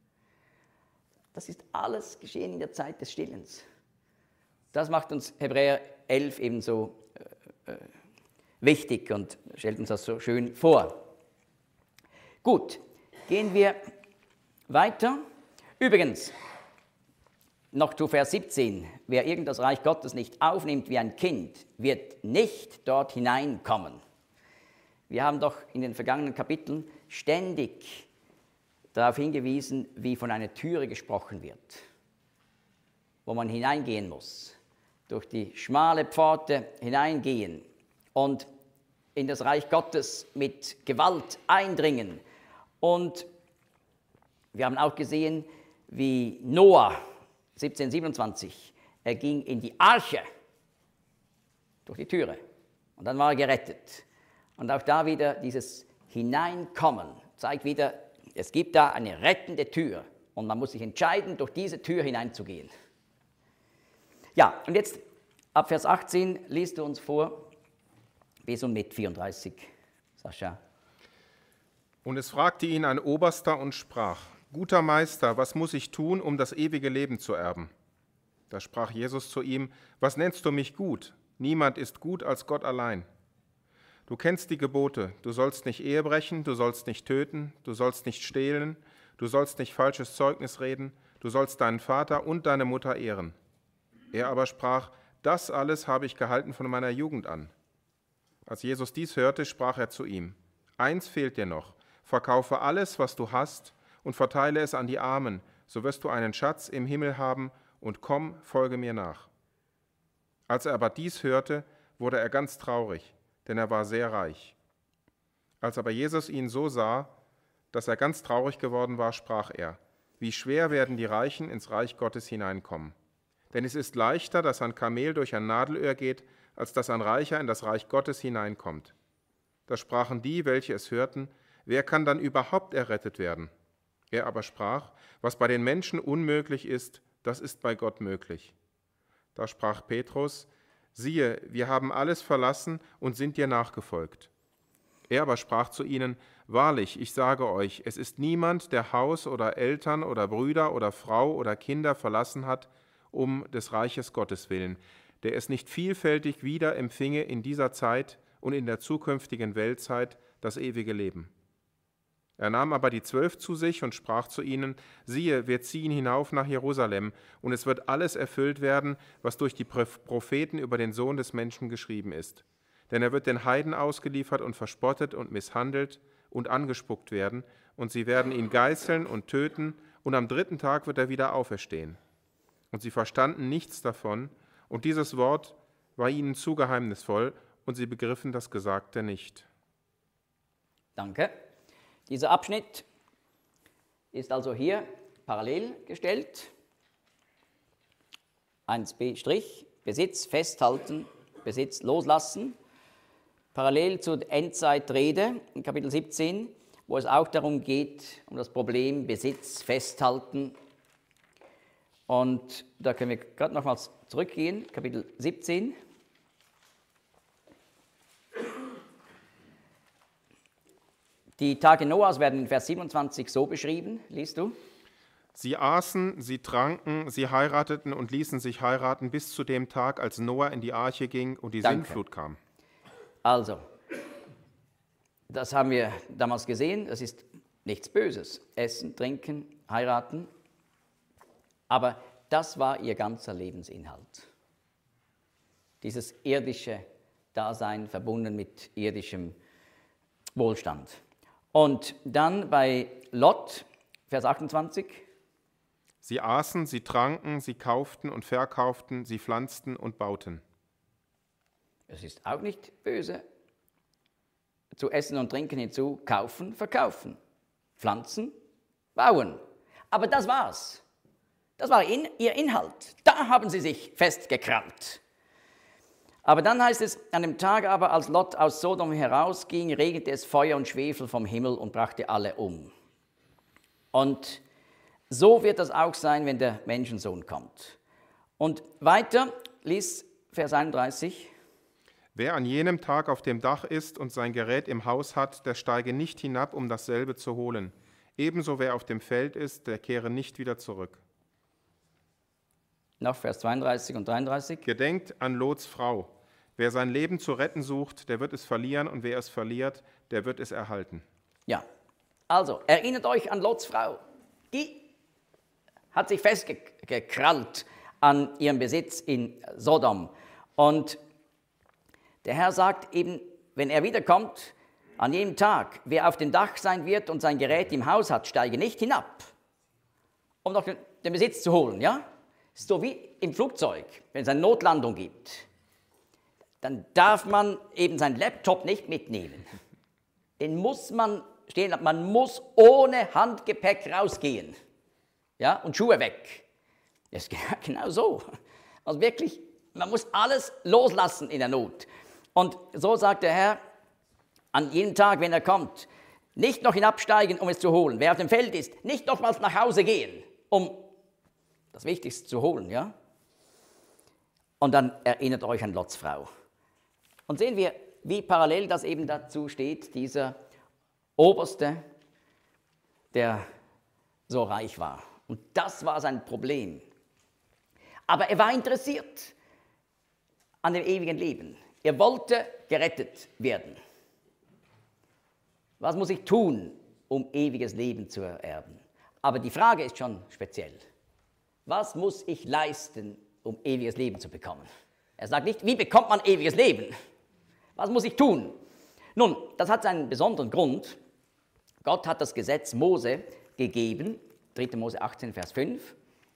Das ist alles geschehen in der Zeit des Stillens. Das macht uns Hebräer 11 ebenso wichtig und stellt uns das so schön vor. Gut, gehen wir weiter. Übrigens, noch zu Vers 17. Wer irgend das Reich Gottes nicht aufnimmt wie ein Kind, wird nicht dort hineinkommen. Wir haben doch in den vergangenen Kapiteln ständig darauf hingewiesen, wie von einer Türe gesprochen wird, wo man hineingehen muss, durch die schmale Pforte hineingehen und in das Reich Gottes mit Gewalt eindringen. Und wir haben auch gesehen, wie Noah 1727, er ging in die Arche durch die Türe und dann war er gerettet. Und auch da wieder dieses Hineinkommen zeigt wieder, es gibt da eine rettende Tür und man muss sich entscheiden, durch diese Tür hineinzugehen. Ja, und jetzt ab Vers 18 liest du uns vor, bis und mit 34, Sascha. Und es fragte ihn ein Oberster und sprach: Guter Meister, was muss ich tun, um das ewige Leben zu erben? Da sprach Jesus zu ihm: Was nennst du mich gut? Niemand ist gut als Gott allein. Du kennst die Gebote: Du sollst nicht Ehe brechen, du sollst nicht töten, du sollst nicht stehlen, du sollst nicht falsches Zeugnis reden, du sollst deinen Vater und deine Mutter ehren. Er aber sprach: Das alles habe ich gehalten von meiner Jugend an. Als Jesus dies hörte, sprach er zu ihm: Eins fehlt dir noch: Verkaufe alles, was du hast, und verteile es an die Armen, so wirst du einen Schatz im Himmel haben, und komm, folge mir nach. Als er aber dies hörte, wurde er ganz traurig, denn er war sehr reich. Als aber Jesus ihn so sah, dass er ganz traurig geworden war, sprach er: Wie schwer werden die Reichen ins Reich Gottes hineinkommen. Denn es ist leichter, dass ein Kamel durch ein Nadelöhr geht, als dass ein Reicher in das Reich Gottes hineinkommt. Da sprachen die, welche es hörten: Wer kann dann überhaupt errettet werden? Er aber sprach: Was bei den Menschen unmöglich ist, das ist bei Gott möglich. Da sprach Petrus: Siehe, wir haben alles verlassen und sind dir nachgefolgt. Er aber sprach zu ihnen: Wahrlich, ich sage euch, es ist niemand, der Haus oder Eltern oder Brüder oder Frau oder Kinder verlassen hat, um des Reiches Gottes willen, der es nicht vielfältig wieder empfinge in dieser Zeit und in der zukünftigen Weltzeit das ewige Leben. Er nahm aber die 12 zu sich und sprach zu ihnen: Siehe, wir ziehen hinauf nach Jerusalem, und es wird alles erfüllt werden, was durch die Propheten über den Sohn des Menschen geschrieben ist. Denn er wird den Heiden ausgeliefert und verspottet und misshandelt und angespuckt werden, und sie werden ihn geißeln und töten, und am 3. Tag wird er wieder auferstehen. Und sie verstanden nichts davon, und dieses Wort war ihnen zu geheimnisvoll, und sie begriffen das Gesagte nicht. Danke. Dieser Abschnitt ist also hier parallel gestellt. 1b', Besitz festhalten, Besitz loslassen. Parallel zur Endzeitrede in Kapitel 17, wo es auch darum geht, um das Problem Besitz festhalten. Und da können wir gerade nochmals zurückgehen, Kapitel 17. Die Tage Noahs werden in Vers 27 so beschrieben, liest du? Sie aßen, sie tranken, sie heirateten und ließen sich heiraten bis zu dem Tag, als Noah in die Arche ging und die Sintflut kam. Also, das haben wir damals gesehen, das ist nichts Böses. Essen, trinken, heiraten. Aber das war ihr ganzer Lebensinhalt. Dieses irdische Dasein verbunden mit irdischem Wohlstand. Und dann bei Lot, Vers 28. Sie aßen, sie tranken, sie kauften und verkauften, sie pflanzten und bauten. Es ist auch nicht böse. Zu essen und trinken hinzu, kaufen, verkaufen, pflanzen, bauen. Aber das war's. Das war ihr Inhalt. Da haben sie sich festgekrallt. Aber dann heißt es, an dem Tag aber, als Lot aus Sodom herausging, regnete es Feuer und Schwefel vom Himmel und brachte alle um. Und so wird das auch sein, wenn der Menschensohn kommt. Und weiter, lies Vers 31. Wer an jenem Tag auf dem Dach ist und sein Gerät im Haus hat, der steige nicht hinab, um dasselbe zu holen. Ebenso wer auf dem Feld ist, der kehre nicht wieder zurück. Noch Vers 32 und 33. Gedenkt an Lots Frau. Wer sein Leben zu retten sucht, der wird es verlieren, und wer es verliert, der wird es erhalten. Ja, also erinnert euch an Lots Frau. Die hat sich festgekrallt an ihrem Besitz in Sodom. Und der Herr sagt eben, wenn er wiederkommt, an jedem Tag, wer auf dem Dach sein wird und sein Gerät im Haus hat, steige nicht hinab, um noch den Besitz zu holen. Ja? So wie im Flugzeug, wenn es eine Notlandung gibt. Dann darf man eben seinen Laptop nicht mitnehmen. Den muss man stehen lassen. Man muss ohne Handgepäck rausgehen. Ja, und Schuhe weg. Das ist genau so. Also wirklich, man muss alles loslassen in der Not. Und so sagt der Herr, an jedem Tag, wenn er kommt, nicht noch hinabsteigen, um es zu holen. Wer auf dem Feld ist, nicht nochmals nach Hause gehen, um das Wichtigste zu holen. Ja? Und dann erinnert euch an Lots Frau. Und sehen wir, wie parallel das eben dazu steht, dieser Oberste, der so reich war. Und das war sein Problem. Aber er war interessiert an dem ewigen Leben. Er wollte gerettet werden. Was muss ich tun, um ewiges Leben zu ererben? Aber die Frage ist schon speziell. Was muss ich leisten, um ewiges Leben zu bekommen? Er sagt nicht, wie bekommt man ewiges Leben? Was muss ich tun? Nun, das hat seinen besonderen Grund. Gott hat das Gesetz Mose gegeben. 3. Mose 18, Vers 5.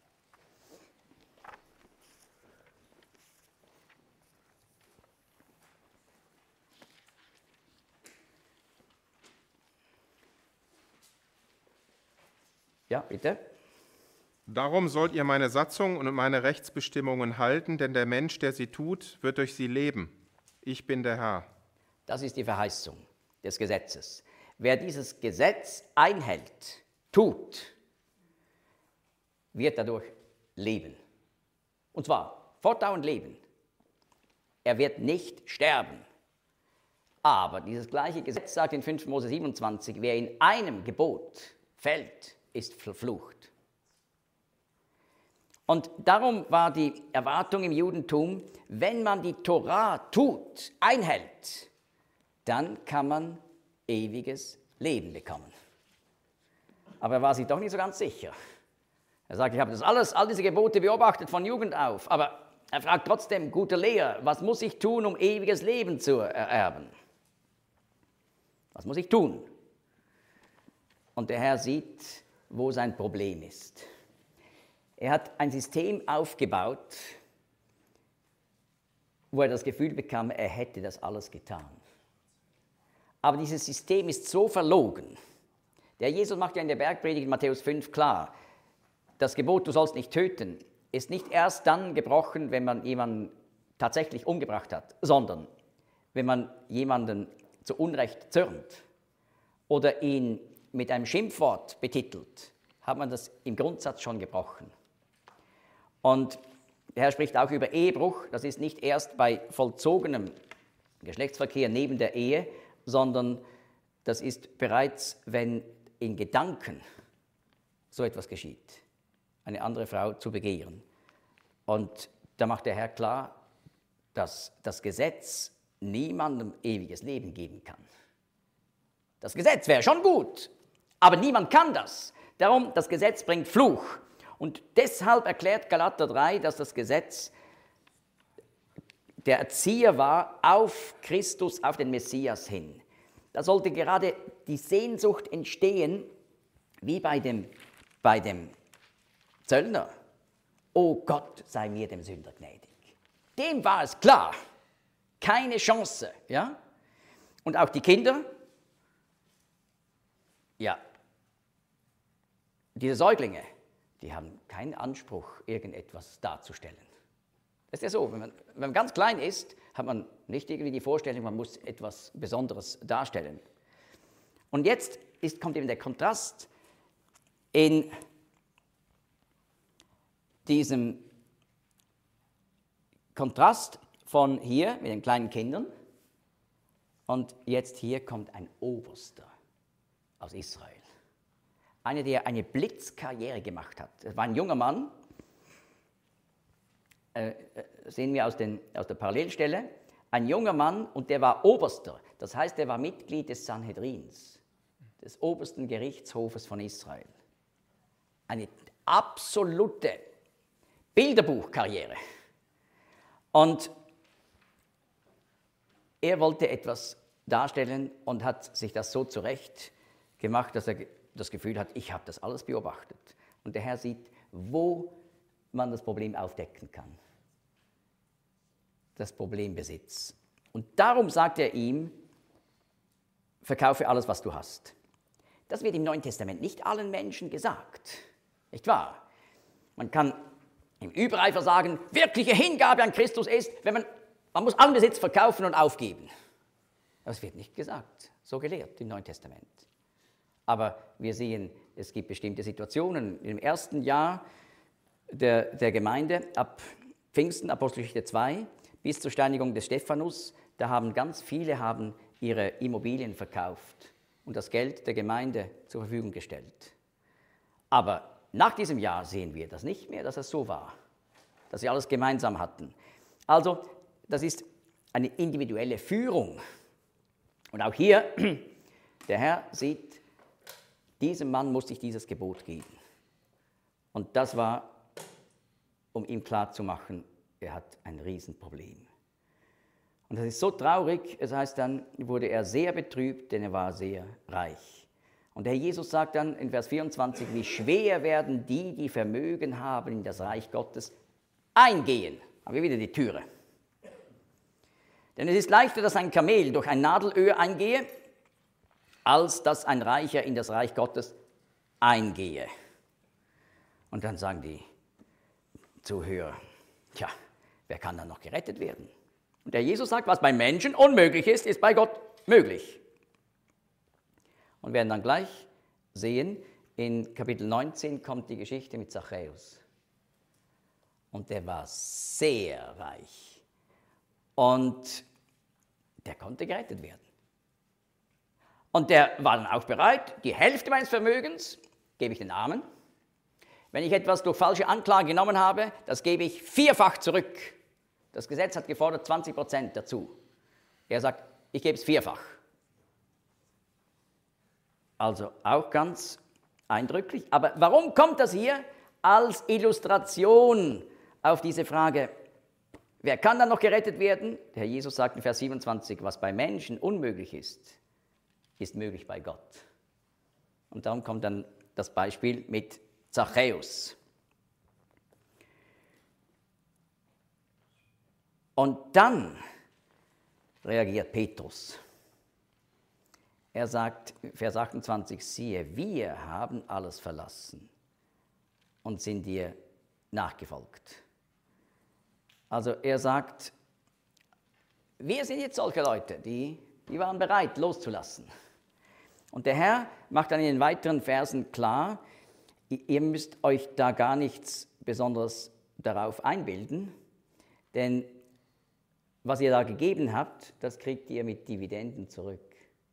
Ja, bitte. Darum sollt ihr meine Satzungen und meine Rechtsbestimmungen halten, denn der Mensch, der sie tut, wird durch sie leben. Ich bin der Herr. Das ist die Verheißung des Gesetzes. Wer dieses Gesetz einhält, tut, wird dadurch leben. Und zwar fortdauernd leben. Er wird nicht sterben. Aber dieses gleiche Gesetz sagt in 5. Mose 27, wer in einem Gebot fällt, ist verflucht. Und darum war die Erwartung im Judentum, wenn man die Torah tut, einhält, dann kann man ewiges Leben bekommen. Aber er war sich doch nicht so ganz sicher. Er sagt, ich habe das all diese Gebote beobachtet von Jugend auf, aber er fragt trotzdem, guter Lehrer, was muss ich tun, um ewiges Leben zu ererben? Was muss ich tun? Und der Herr sieht, wo sein Problem ist. Er hat ein System aufgebaut, wo er das Gefühl bekam, er hätte das alles getan. Aber dieses System ist so verlogen. Der Jesus macht ja in der Bergpredigt in Matthäus 5 klar, das Gebot, du sollst nicht töten, ist nicht erst dann gebrochen, wenn man jemanden tatsächlich umgebracht hat, sondern wenn man jemanden zu Unrecht zürnt oder ihn mit einem Schimpfwort betitelt, hat man das im Grundsatz schon gebrochen. Und der Herr spricht auch über Ehebruch. Das ist nicht erst bei vollzogenem Geschlechtsverkehr neben der Ehe, sondern das ist bereits, wenn in Gedanken so etwas geschieht, eine andere Frau zu begehren. Und da macht der Herr klar, dass das Gesetz niemandem ewiges Leben geben kann. Das Gesetz wäre schon gut, aber niemand kann das. Darum, das Gesetz bringt Fluch. Und deshalb erklärt Galater 3, dass das Gesetz der Erzieher war auf Christus, auf den Messias hin. Da sollte gerade die Sehnsucht entstehen, wie bei dem Zöllner. O Gott, sei mir dem Sünder gnädig. Dem war es klar, keine Chance. Ja? Und auch die Kinder, ja, diese Säuglinge, die haben keinen Anspruch, irgendetwas darzustellen. Das ist ja so, wenn man ganz klein ist, hat man nicht irgendwie die Vorstellung, man muss etwas Besonderes darstellen. Und jetzt kommt eben der Kontrast in diesem Kontrast von hier mit den kleinen Kindern und jetzt hier kommt ein Oberster aus Israel. Einer, der eine Blitzkarriere gemacht hat. Das war ein junger Mann, sehen wir aus der Parallelstelle, ein junger Mann und der war Oberster. Das heißt, er war Mitglied des Sanhedrins, des obersten Gerichtshofes von Israel. Eine absolute Bilderbuchkarriere. Und er wollte etwas darstellen und hat sich das so zurecht gemacht, dass er das Gefühl hat, ich habe das alles beobachtet. Und der Herr sieht, wo man das Problem aufdecken kann. Das Problembesitz. Und darum sagt er ihm, verkaufe alles, was du hast. Das wird im Neuen Testament nicht allen Menschen gesagt. Nicht wahr? Man kann im Übereifer sagen, wirkliche Hingabe an Christus ist, man muss allen Besitz verkaufen und aufgeben. Das wird nicht gesagt, so gelehrt im Neuen Testament. Aber wir sehen, es gibt bestimmte Situationen. Im ersten Jahr der Gemeinde, ab Pfingsten, Apostelgeschichte 2, bis zur Steinigung des Stephanus, da haben ganz viele ihre Immobilien verkauft und das Geld der Gemeinde zur Verfügung gestellt. Aber nach diesem Jahr sehen wir das nicht mehr, dass es so war, dass sie alles gemeinsam hatten. Also, das ist eine individuelle Führung. Und auch hier, der Herr sieht, diesem Mann muss ich dieses Gebot geben. Und das war, um ihm klarzumachen, er hat ein Riesenproblem. Und das ist so traurig, es heißt dann, wurde er sehr betrübt, denn er war sehr reich. Und der Herr Jesus sagt dann in Vers 24, wie schwer werden die, die Vermögen haben, in das Reich Gottes eingehen. Haben wir wieder die Türe. Denn es ist leichter, dass ein Kamel durch ein Nadelöhr eingehe, als dass ein Reicher in das Reich Gottes eingehe. Und dann sagen die Zuhörer, tja, wer kann dann noch gerettet werden? Und der Jesus sagt, was bei Menschen unmöglich ist, ist bei Gott möglich. Und wir werden dann gleich sehen, in Kapitel 19 kommt die Geschichte mit Zachäus. Und der war sehr reich. Und der konnte gerettet werden. Und der war dann auch bereit, die Hälfte meines Vermögens gebe ich den Armen. Wenn ich etwas durch falsche Anklage genommen habe, das gebe ich vierfach zurück. Das Gesetz hat gefordert 20% dazu. Er sagt, ich gebe es vierfach. Also auch ganz eindrücklich. Aber warum kommt das hier als Illustration auf diese Frage, wer kann dann noch gerettet werden? Der Herr Jesus sagt in Vers 27, was bei Menschen unmöglich ist, ist möglich bei Gott. Und darum kommt dann das Beispiel mit Zachäus. Und dann reagiert Petrus. Er sagt, Vers 28, siehe, wir haben alles verlassen und sind dir nachgefolgt. Also er sagt, wir sind jetzt solche Leute, die waren bereit loszulassen. Und der Herr macht dann in den weiteren Versen klar, ihr müsst euch da gar nichts Besonderes darauf einbilden, denn was ihr da gegeben habt, das kriegt ihr mit Dividenden zurück.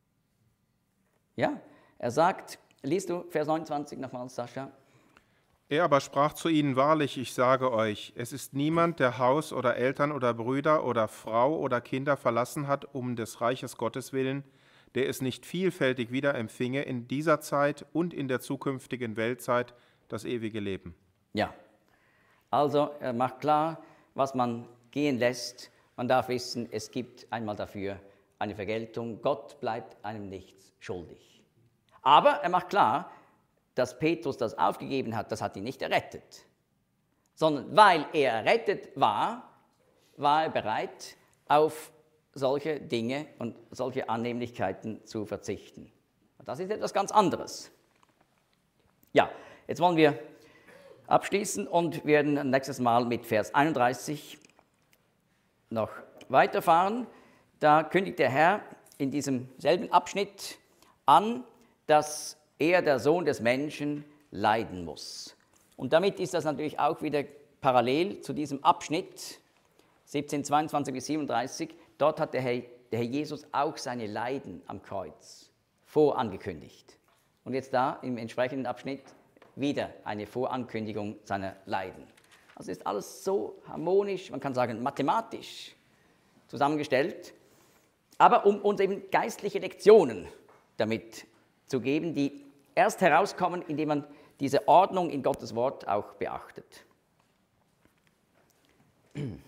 Ja, er sagt, liest du Vers 29 nochmal, Sascha? Er aber sprach zu ihnen, wahrlich, ich sage euch, es ist niemand, der Haus oder Eltern oder Brüder oder Frau oder Kinder verlassen hat, um des Reiches Gottes willen, der es nicht vielfältig wieder empfinge in dieser Zeit und in der zukünftigen Weltzeit das ewige Leben. Ja, also er macht klar, was man gehen lässt. Man darf wissen, es gibt einmal dafür eine Vergeltung. Gott bleibt einem nichts schuldig. Aber er macht klar, dass Petrus das aufgegeben hat, das hat ihn nicht errettet. Sondern weil er errettet war, war er bereit, auf solche Dinge und solche Annehmlichkeiten zu verzichten. Und das ist etwas ganz anderes. Ja, jetzt wollen wir abschließen und werden nächstes Mal mit Vers 31 noch weiterfahren. Da kündigt der Herr in diesem selben Abschnitt an, dass er, der Sohn des Menschen, leiden muss. Und damit ist das natürlich auch wieder parallel zu diesem Abschnitt 17, 22 bis 37. Dort hat der Herr Jesus auch seine Leiden am Kreuz vorangekündigt. Und jetzt da im entsprechenden Abschnitt wieder eine Vorankündigung seiner Leiden. Also ist alles so harmonisch, man kann sagen mathematisch zusammengestellt, aber um uns eben geistliche Lektionen damit zu geben, die erst herauskommen, indem man diese Ordnung in Gottes Wort auch beachtet.